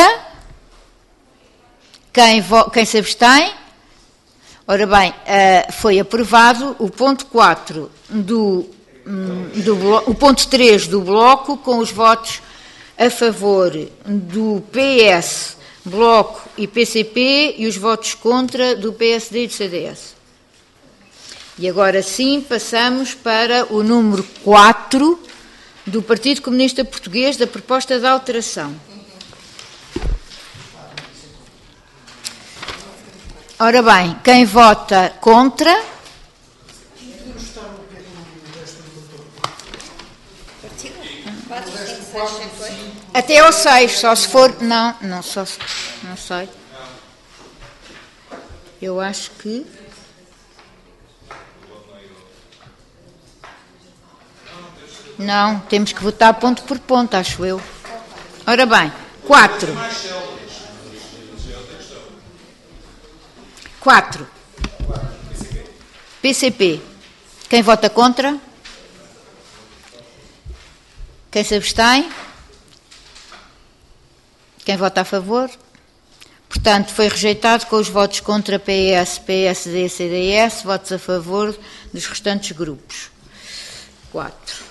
Speaker 1: Quem, vo quem se abstém? Ora bem, uh, foi aprovado o ponto quatro do, um, do o ponto três do Bloco, com os votos a favor do P S, Bloco e P C P e os votos contra do P S D e do C D S. E agora sim passamos para o número quatro do Partido Comunista Português, da proposta de alteração. Ora bem, quem vota contra? Até ao seis, só se for... Não, não, só se... Não sei. Eu acho que... Não, temos que votar ponto por ponto, acho eu. Ora bem, quatro. Quatro. P C P. Quem vota contra? Quem se abstém? Quem vota a favor? Portanto, foi rejeitado com os votos contra P S, P S D e C D S, votos a favor dos restantes grupos. Quatro.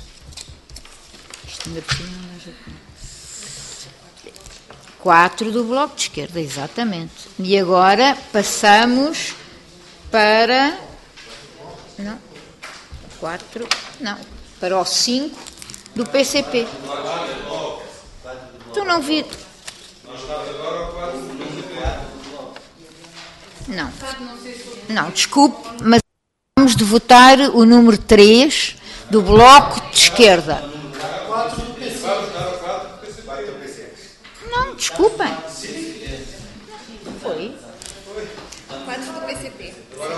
Speaker 1: Quatro do Bloco de Esquerda, exatamente. E agora passamos para... Não. Quatro... Não. Para o cinco do P C P. Tu não vi... Não. Não, desculpe, mas vamos de votar o número três do Bloco de Esquerda. Não, desculpem. Foi.
Speaker 8: quatro do P C P.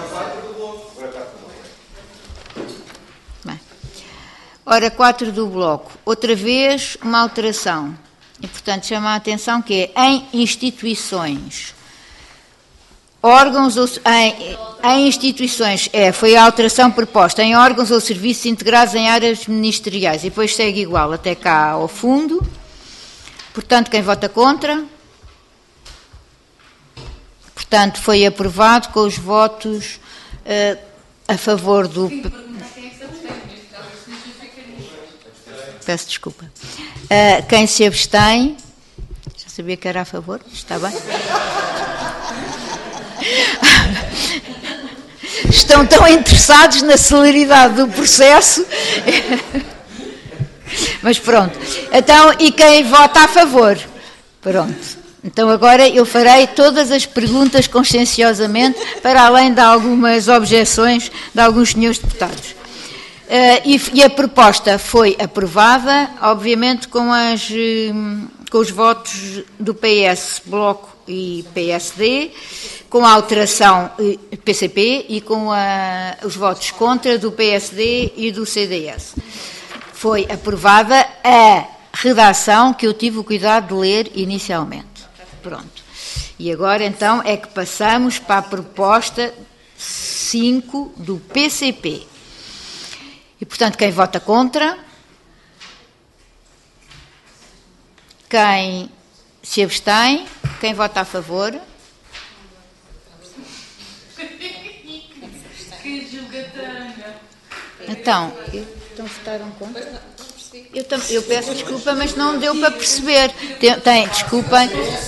Speaker 1: Bem. Ora, quatro do Bloco. Outra vez, uma alteração. E, portanto, chama a atenção que é em instituições órgãos ou, em, em instituições, é, foi a alteração proposta, em órgãos ou serviços integrados em áreas ministeriais, e depois segue igual até cá ao fundo. Portanto, quem vota contra? Portanto, foi aprovado com os votos uh, a favor do... Peço desculpa. Uh, quem se abstém... Já sabia que era a favor? Está bem? Estão tão interessados na celeridade do processo. Mas pronto. Então, e quem vota a favor? Pronto. Então agora eu farei todas as perguntas conscienciosamente, para além de algumas objeções de alguns senhores deputados. Uh, e, e a proposta foi aprovada, obviamente, com, as, uh, com os votos do P S, Bloco e P S D, com a alteração uh, P C P e com a, os votos contra do P S D e do C D S. Foi aprovada a redação que eu tive o cuidado de ler inicialmente. Pronto. E agora, então, é que passamos para a proposta cinco do P C P. E, portanto, quem vota contra? Quem se abstém? Quem vota a favor? Então, então votaram contra? Eu, tam, eu peço desculpa, mas não deu para perceber. Tem, tem desculpem.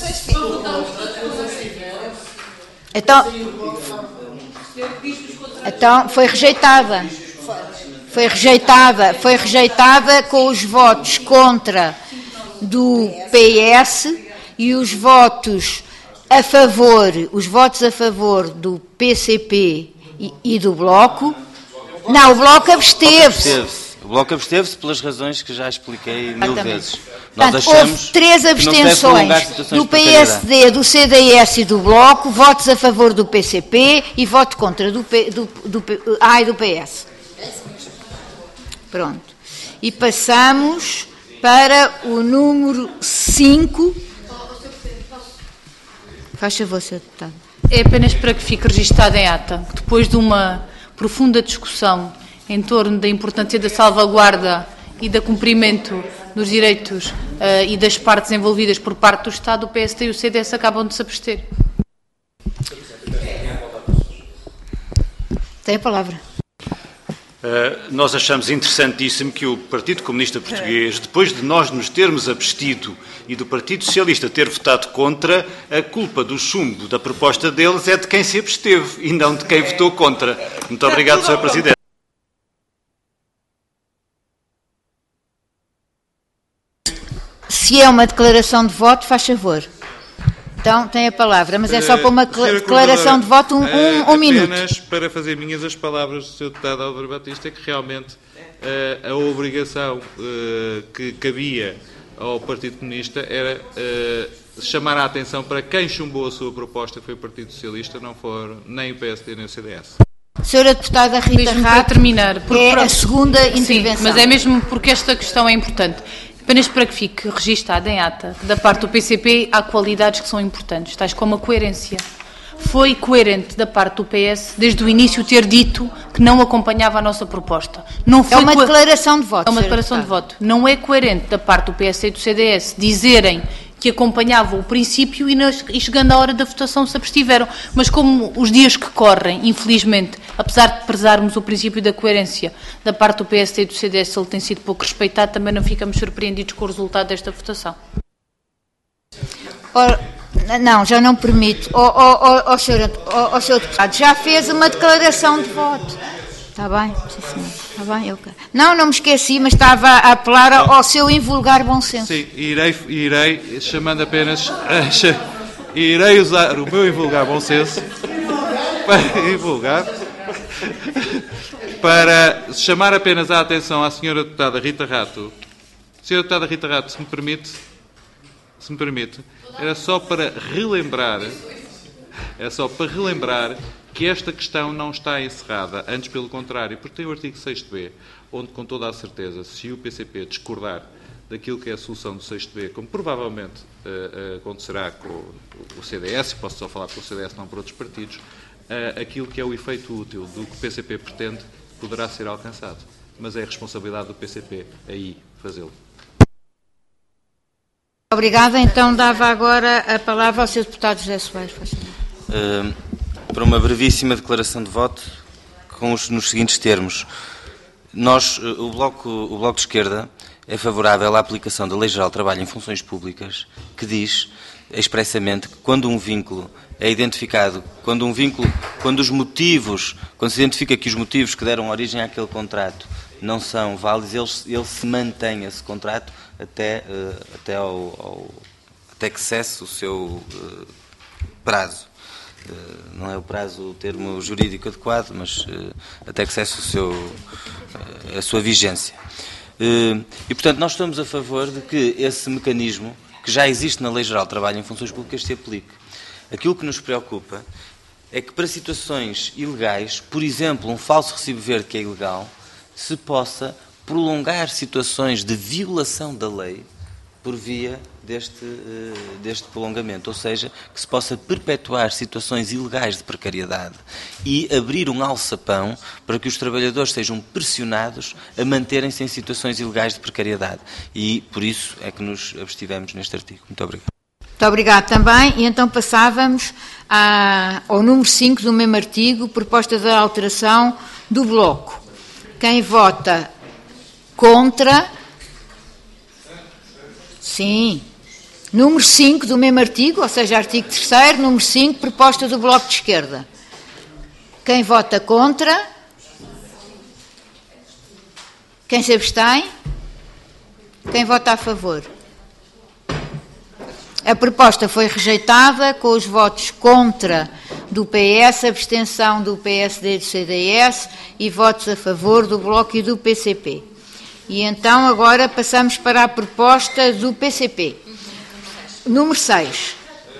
Speaker 1: Então, então, foi rejeitada. Foi rejeitada, foi rejeitada com os votos contra do P S e os votos a favor, os votos a favor do P C P e, e do Bloco. Não, o Bloco absteve-se.
Speaker 4: O Bloco absteve-se pelas razões que já expliquei mil
Speaker 1: Exatamente.
Speaker 4: vezes. Nós
Speaker 1: Portanto,
Speaker 4: achamos
Speaker 1: houve três abstenções do P S D, do C D S e do Bloco, votos a favor do P C P e voto contra do, P, do, do, do, ah, e do P S. Pronto. E passamos para o número cinco. Faz favor, senhor Deputado.
Speaker 2: É apenas para que fique registado em ata que depois de uma profunda discussão em torno da importância da salvaguarda e do cumprimento dos direitos uh, e das partes envolvidas por parte do Estado, o P S D e o C D S acabam de se abster.
Speaker 1: Tem a palavra.
Speaker 3: Uh, nós achamos interessantíssimo que o Partido Comunista Português, depois de nós nos termos abstido e do Partido Socialista ter votado contra, a culpa do chumbo da proposta deles é de quem se absteve e não de quem votou contra. Muito obrigado, senhor Presidente.
Speaker 1: Se é uma declaração de voto, faz favor. Então, tem a palavra, mas é só para uma
Speaker 5: uh,
Speaker 1: declaração de voto, um, um, um minuto.
Speaker 5: Apenas para fazer minhas as palavras do senhor Deputado Álvaro Batista, que realmente uh, a obrigação uh, que cabia ao Partido Comunista era uh, chamar a atenção para quem chumbou a sua proposta, foi o Partido Socialista, não for nem o P S D nem o C D S.
Speaker 1: Senhora Deputada Rita
Speaker 2: Mesmo para
Speaker 1: Rato,
Speaker 2: terminar, porque,
Speaker 1: é
Speaker 2: pronto,
Speaker 1: a segunda intervenção.
Speaker 2: Sim, mas é mesmo porque esta questão é importante. Apenas para que fique registado em ata, da parte do P C P, há qualidades que são importantes, tais como a coerência. Foi coerente da parte do P S, desde o início, ter dito que não acompanhava a nossa proposta. Não foi
Speaker 1: é uma
Speaker 2: co...
Speaker 1: declaração de voto.
Speaker 2: É uma declaração de voto. Não é coerente da parte do P S e do C D S dizerem que acompanhavam o princípio e, nas, e chegando à hora da votação se abstiveram. Mas como os dias que correm, infelizmente, apesar de prezarmos o princípio da coerência da parte do P S D e do C D S, ele tem sido pouco respeitado, também não ficamos surpreendidos com o resultado desta votação.
Speaker 1: Ora, não, já não permito. Oh, oh, oh, oh, senhor, oh, oh, senhor Deputado, já fez uma declaração de voto. Está bem? Sim, senhor. Está bem? Eu... Não, não me esqueci, mas estava a apelar ao seu invulgar bom senso.
Speaker 5: Sim, irei, irei chamando apenas... Irei usar o meu invulgar bom senso para invulgar... para chamar apenas a atenção à senhora Deputada Rita Rato. Senhora Deputada Rita Rato, se me permite, se me permite, era só para relembrar, é só para relembrar que esta questão não está encerrada, antes pelo contrário, porque tem o artigo seis B, onde com toda a certeza, se o P C P discordar daquilo que é a solução do sexto B, como provavelmente uh, uh, acontecerá com o, o C D S, posso só falar pelo C D S, não por outros partidos, uh, aquilo que é o efeito útil do que o P C P pretende poderá ser alcançado. Mas é a responsabilidade do P C P aí fazê-lo.
Speaker 1: Obrigada. Então dava agora a palavra ao senhor Deputado José Soares.
Speaker 4: Uh, para uma brevíssima declaração de voto, com os, nos seguintes termos. Nós, o Bloco, o Bloco de Esquerda, é favorável à aplicação da Lei Geral de Trabalho em Funções Públicas, que diz expressamente que quando um vínculo é identificado, quando um vínculo, quando os motivos, quando se identifica que os motivos que deram origem àquele contrato não são válidos, ele, ele se mantém esse contrato até, uh, até, ao, ao, até que cesse o seu uh, prazo. Uh, não é o prazo o termo jurídico adequado, mas uh, até que cesse o seu, uh, a sua vigência. Uh, e, portanto, nós estamos a favor de que esse mecanismo, que já existe na Lei Geral de Trabalho em Funções Públicas, se aplique. Aquilo que nos preocupa é que para situações ilegais, por exemplo, um falso recibo verde que é ilegal, se possa prolongar situações de violação da lei por via deste, uh, deste prolongamento, ou seja, que se possa perpetuar situações ilegais de precariedade e abrir um alçapão para que os trabalhadores sejam pressionados a manterem-se em situações ilegais de precariedade. E por isso é que nos abstivemos neste artigo. Muito obrigado.
Speaker 1: Muito obrigado também. E então passávamos a, ao número cinco do mesmo artigo, proposta de alteração do Bloco. Quem vota contra... Sim. Número cinco do mesmo artigo, ou seja, artigo terceiro, número cinco, proposta do Bloco de Esquerda. Quem vota contra? Quem se abstém? Quem vota a favor? A proposta foi rejeitada com os votos contra do P S, abstenção do P S D e do C D S e votos a favor do Bloco e do P C P. E então agora passamos para a proposta do P C P. Número seis.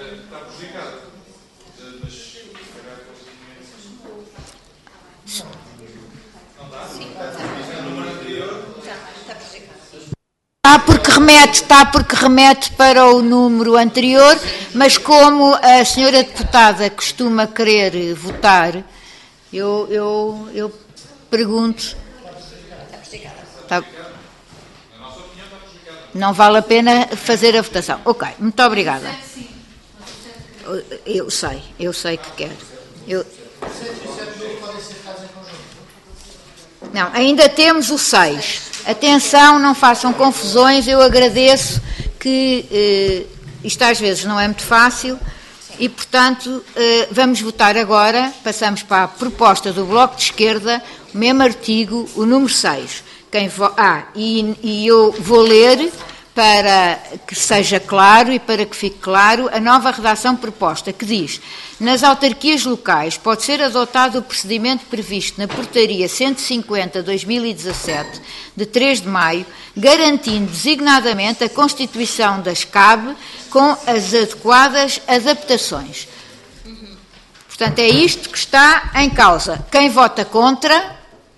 Speaker 1: Está porque remete, está porque remete para o número anterior, mas como a senhora deputada costuma querer votar, eu, eu, eu pergunto... Está... Não vale a pena fazer a votação. Ok, muito obrigada. Eu sei, eu sei que quero. Eu... Não, ainda temos o seis. Atenção, não façam confusões, eu agradeço que eh, isto às vezes não é muito fácil e, portanto, eh, vamos votar agora, passamos para a proposta do Bloco de Esquerda, o mesmo artigo, o número seis. Quem vo... Ah, e, e eu vou ler, para que seja claro e para que fique claro, a nova redação proposta, que diz: nas autarquias locais pode ser adotado o procedimento previsto na Portaria cento e cinquenta barra dois mil e dezassete, de três de maio, garantindo designadamente a constituição das C A B com as adequadas adaptações. Portanto, é isto que está em causa. Quem vota contra?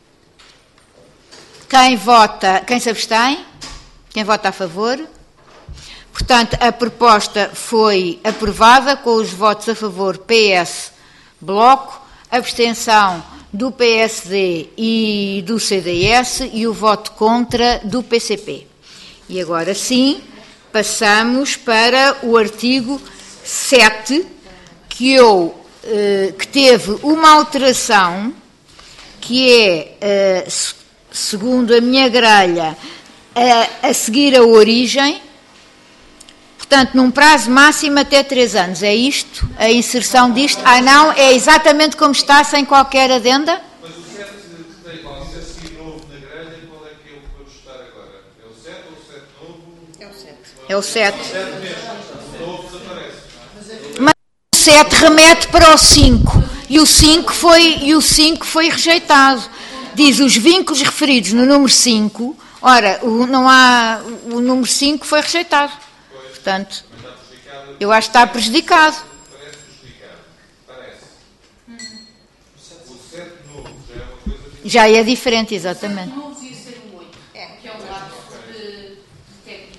Speaker 1: Quem vota, quem se abstém? Quem vota a favor? Portanto, a proposta foi aprovada com os votos a favor P S Bloco, abstenção do P S D e do C D S e o voto contra do P C P. E agora sim, passamos para o artigo sete, que, eu, eh, que teve uma alteração, que é, eh, segundo a minha grelha, a, a seguir a origem, portanto, num prazo máximo até três anos. É isto? A inserção disto? Ah, não, é exatamente como está, sem qualquer adenda?
Speaker 5: Mas o sete tem qual? Isso é seguir novo na grelha e qual é que é o que vamos estar agora? É o sete ou o sete novo?
Speaker 1: É o sete. É o sete.
Speaker 5: É o sete mesmo. O novo desaparece.
Speaker 1: Mas o sete remete para o cinco. E o cinco foi, e o cinco foi rejeitado. Diz os vínculos referidos no número cinco. Ora, o, não há, o número cinco foi rejeitado. Portanto, eu acho que está prejudicado.
Speaker 5: Parece prejudicado. Parece. O sete novo já é uma coisa diferente.
Speaker 1: Já é diferente, exatamente.
Speaker 2: Não devia ser o oito, que é um lapso de técnico.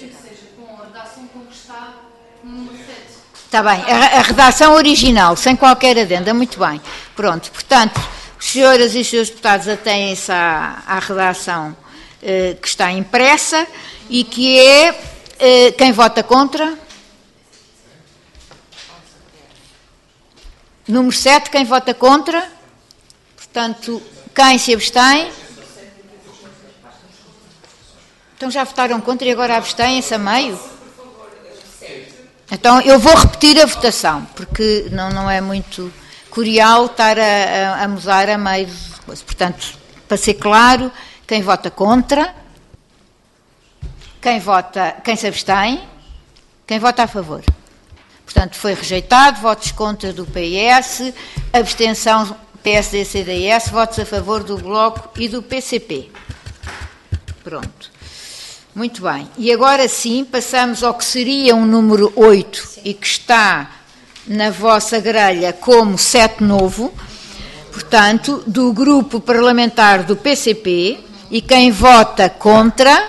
Speaker 2: que seja com a redação como está no número sete.
Speaker 1: Está bem, a, a redação original, sem qualquer adenda, muito bem. Pronto, portanto, os senhoras e os senhores deputados atêm-se à, à redação eh, que está impressa e que é, eh, quem vota contra? Número sete, quem vota contra? Portanto, quem se abstém? Então já votaram contra e agora abstêm-se a meio? Então eu vou repetir a votação, porque não, não é muito curial estar a, a, a mudar a meio de coisa. Portanto, para ser claro, quem vota contra, quem vota, quem se abstém, quem vota a favor. Portanto, foi rejeitado, votos contra do P S, abstenção P S D C D S, votos a favor do Bloco e do P C P. Pronto. Muito bem. E agora sim, passamos ao que seria um número oito e que está na vossa grelha como sete novo, portanto, do grupo parlamentar do P C P, e quem vota contra,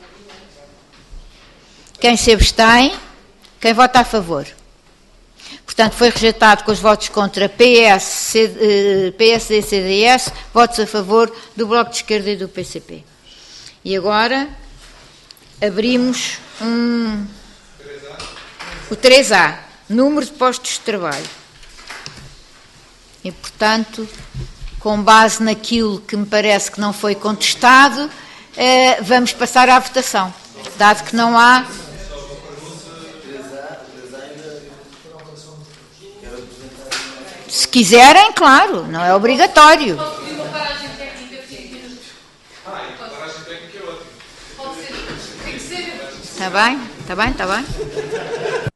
Speaker 1: quem se abstém, quem vota a favor. Portanto, foi rejeitado com os votos contra P S, P S D C D S, votos a favor do Bloco de Esquerda e do P C P. E agora abrimos um, o três A, número de postos de trabalho. E, portanto, com base naquilo que me parece que não foi contestado, eh, vamos passar à votação, dado que não há... Se quiserem, claro, não é obrigatório. Está bem, está bem, está bem.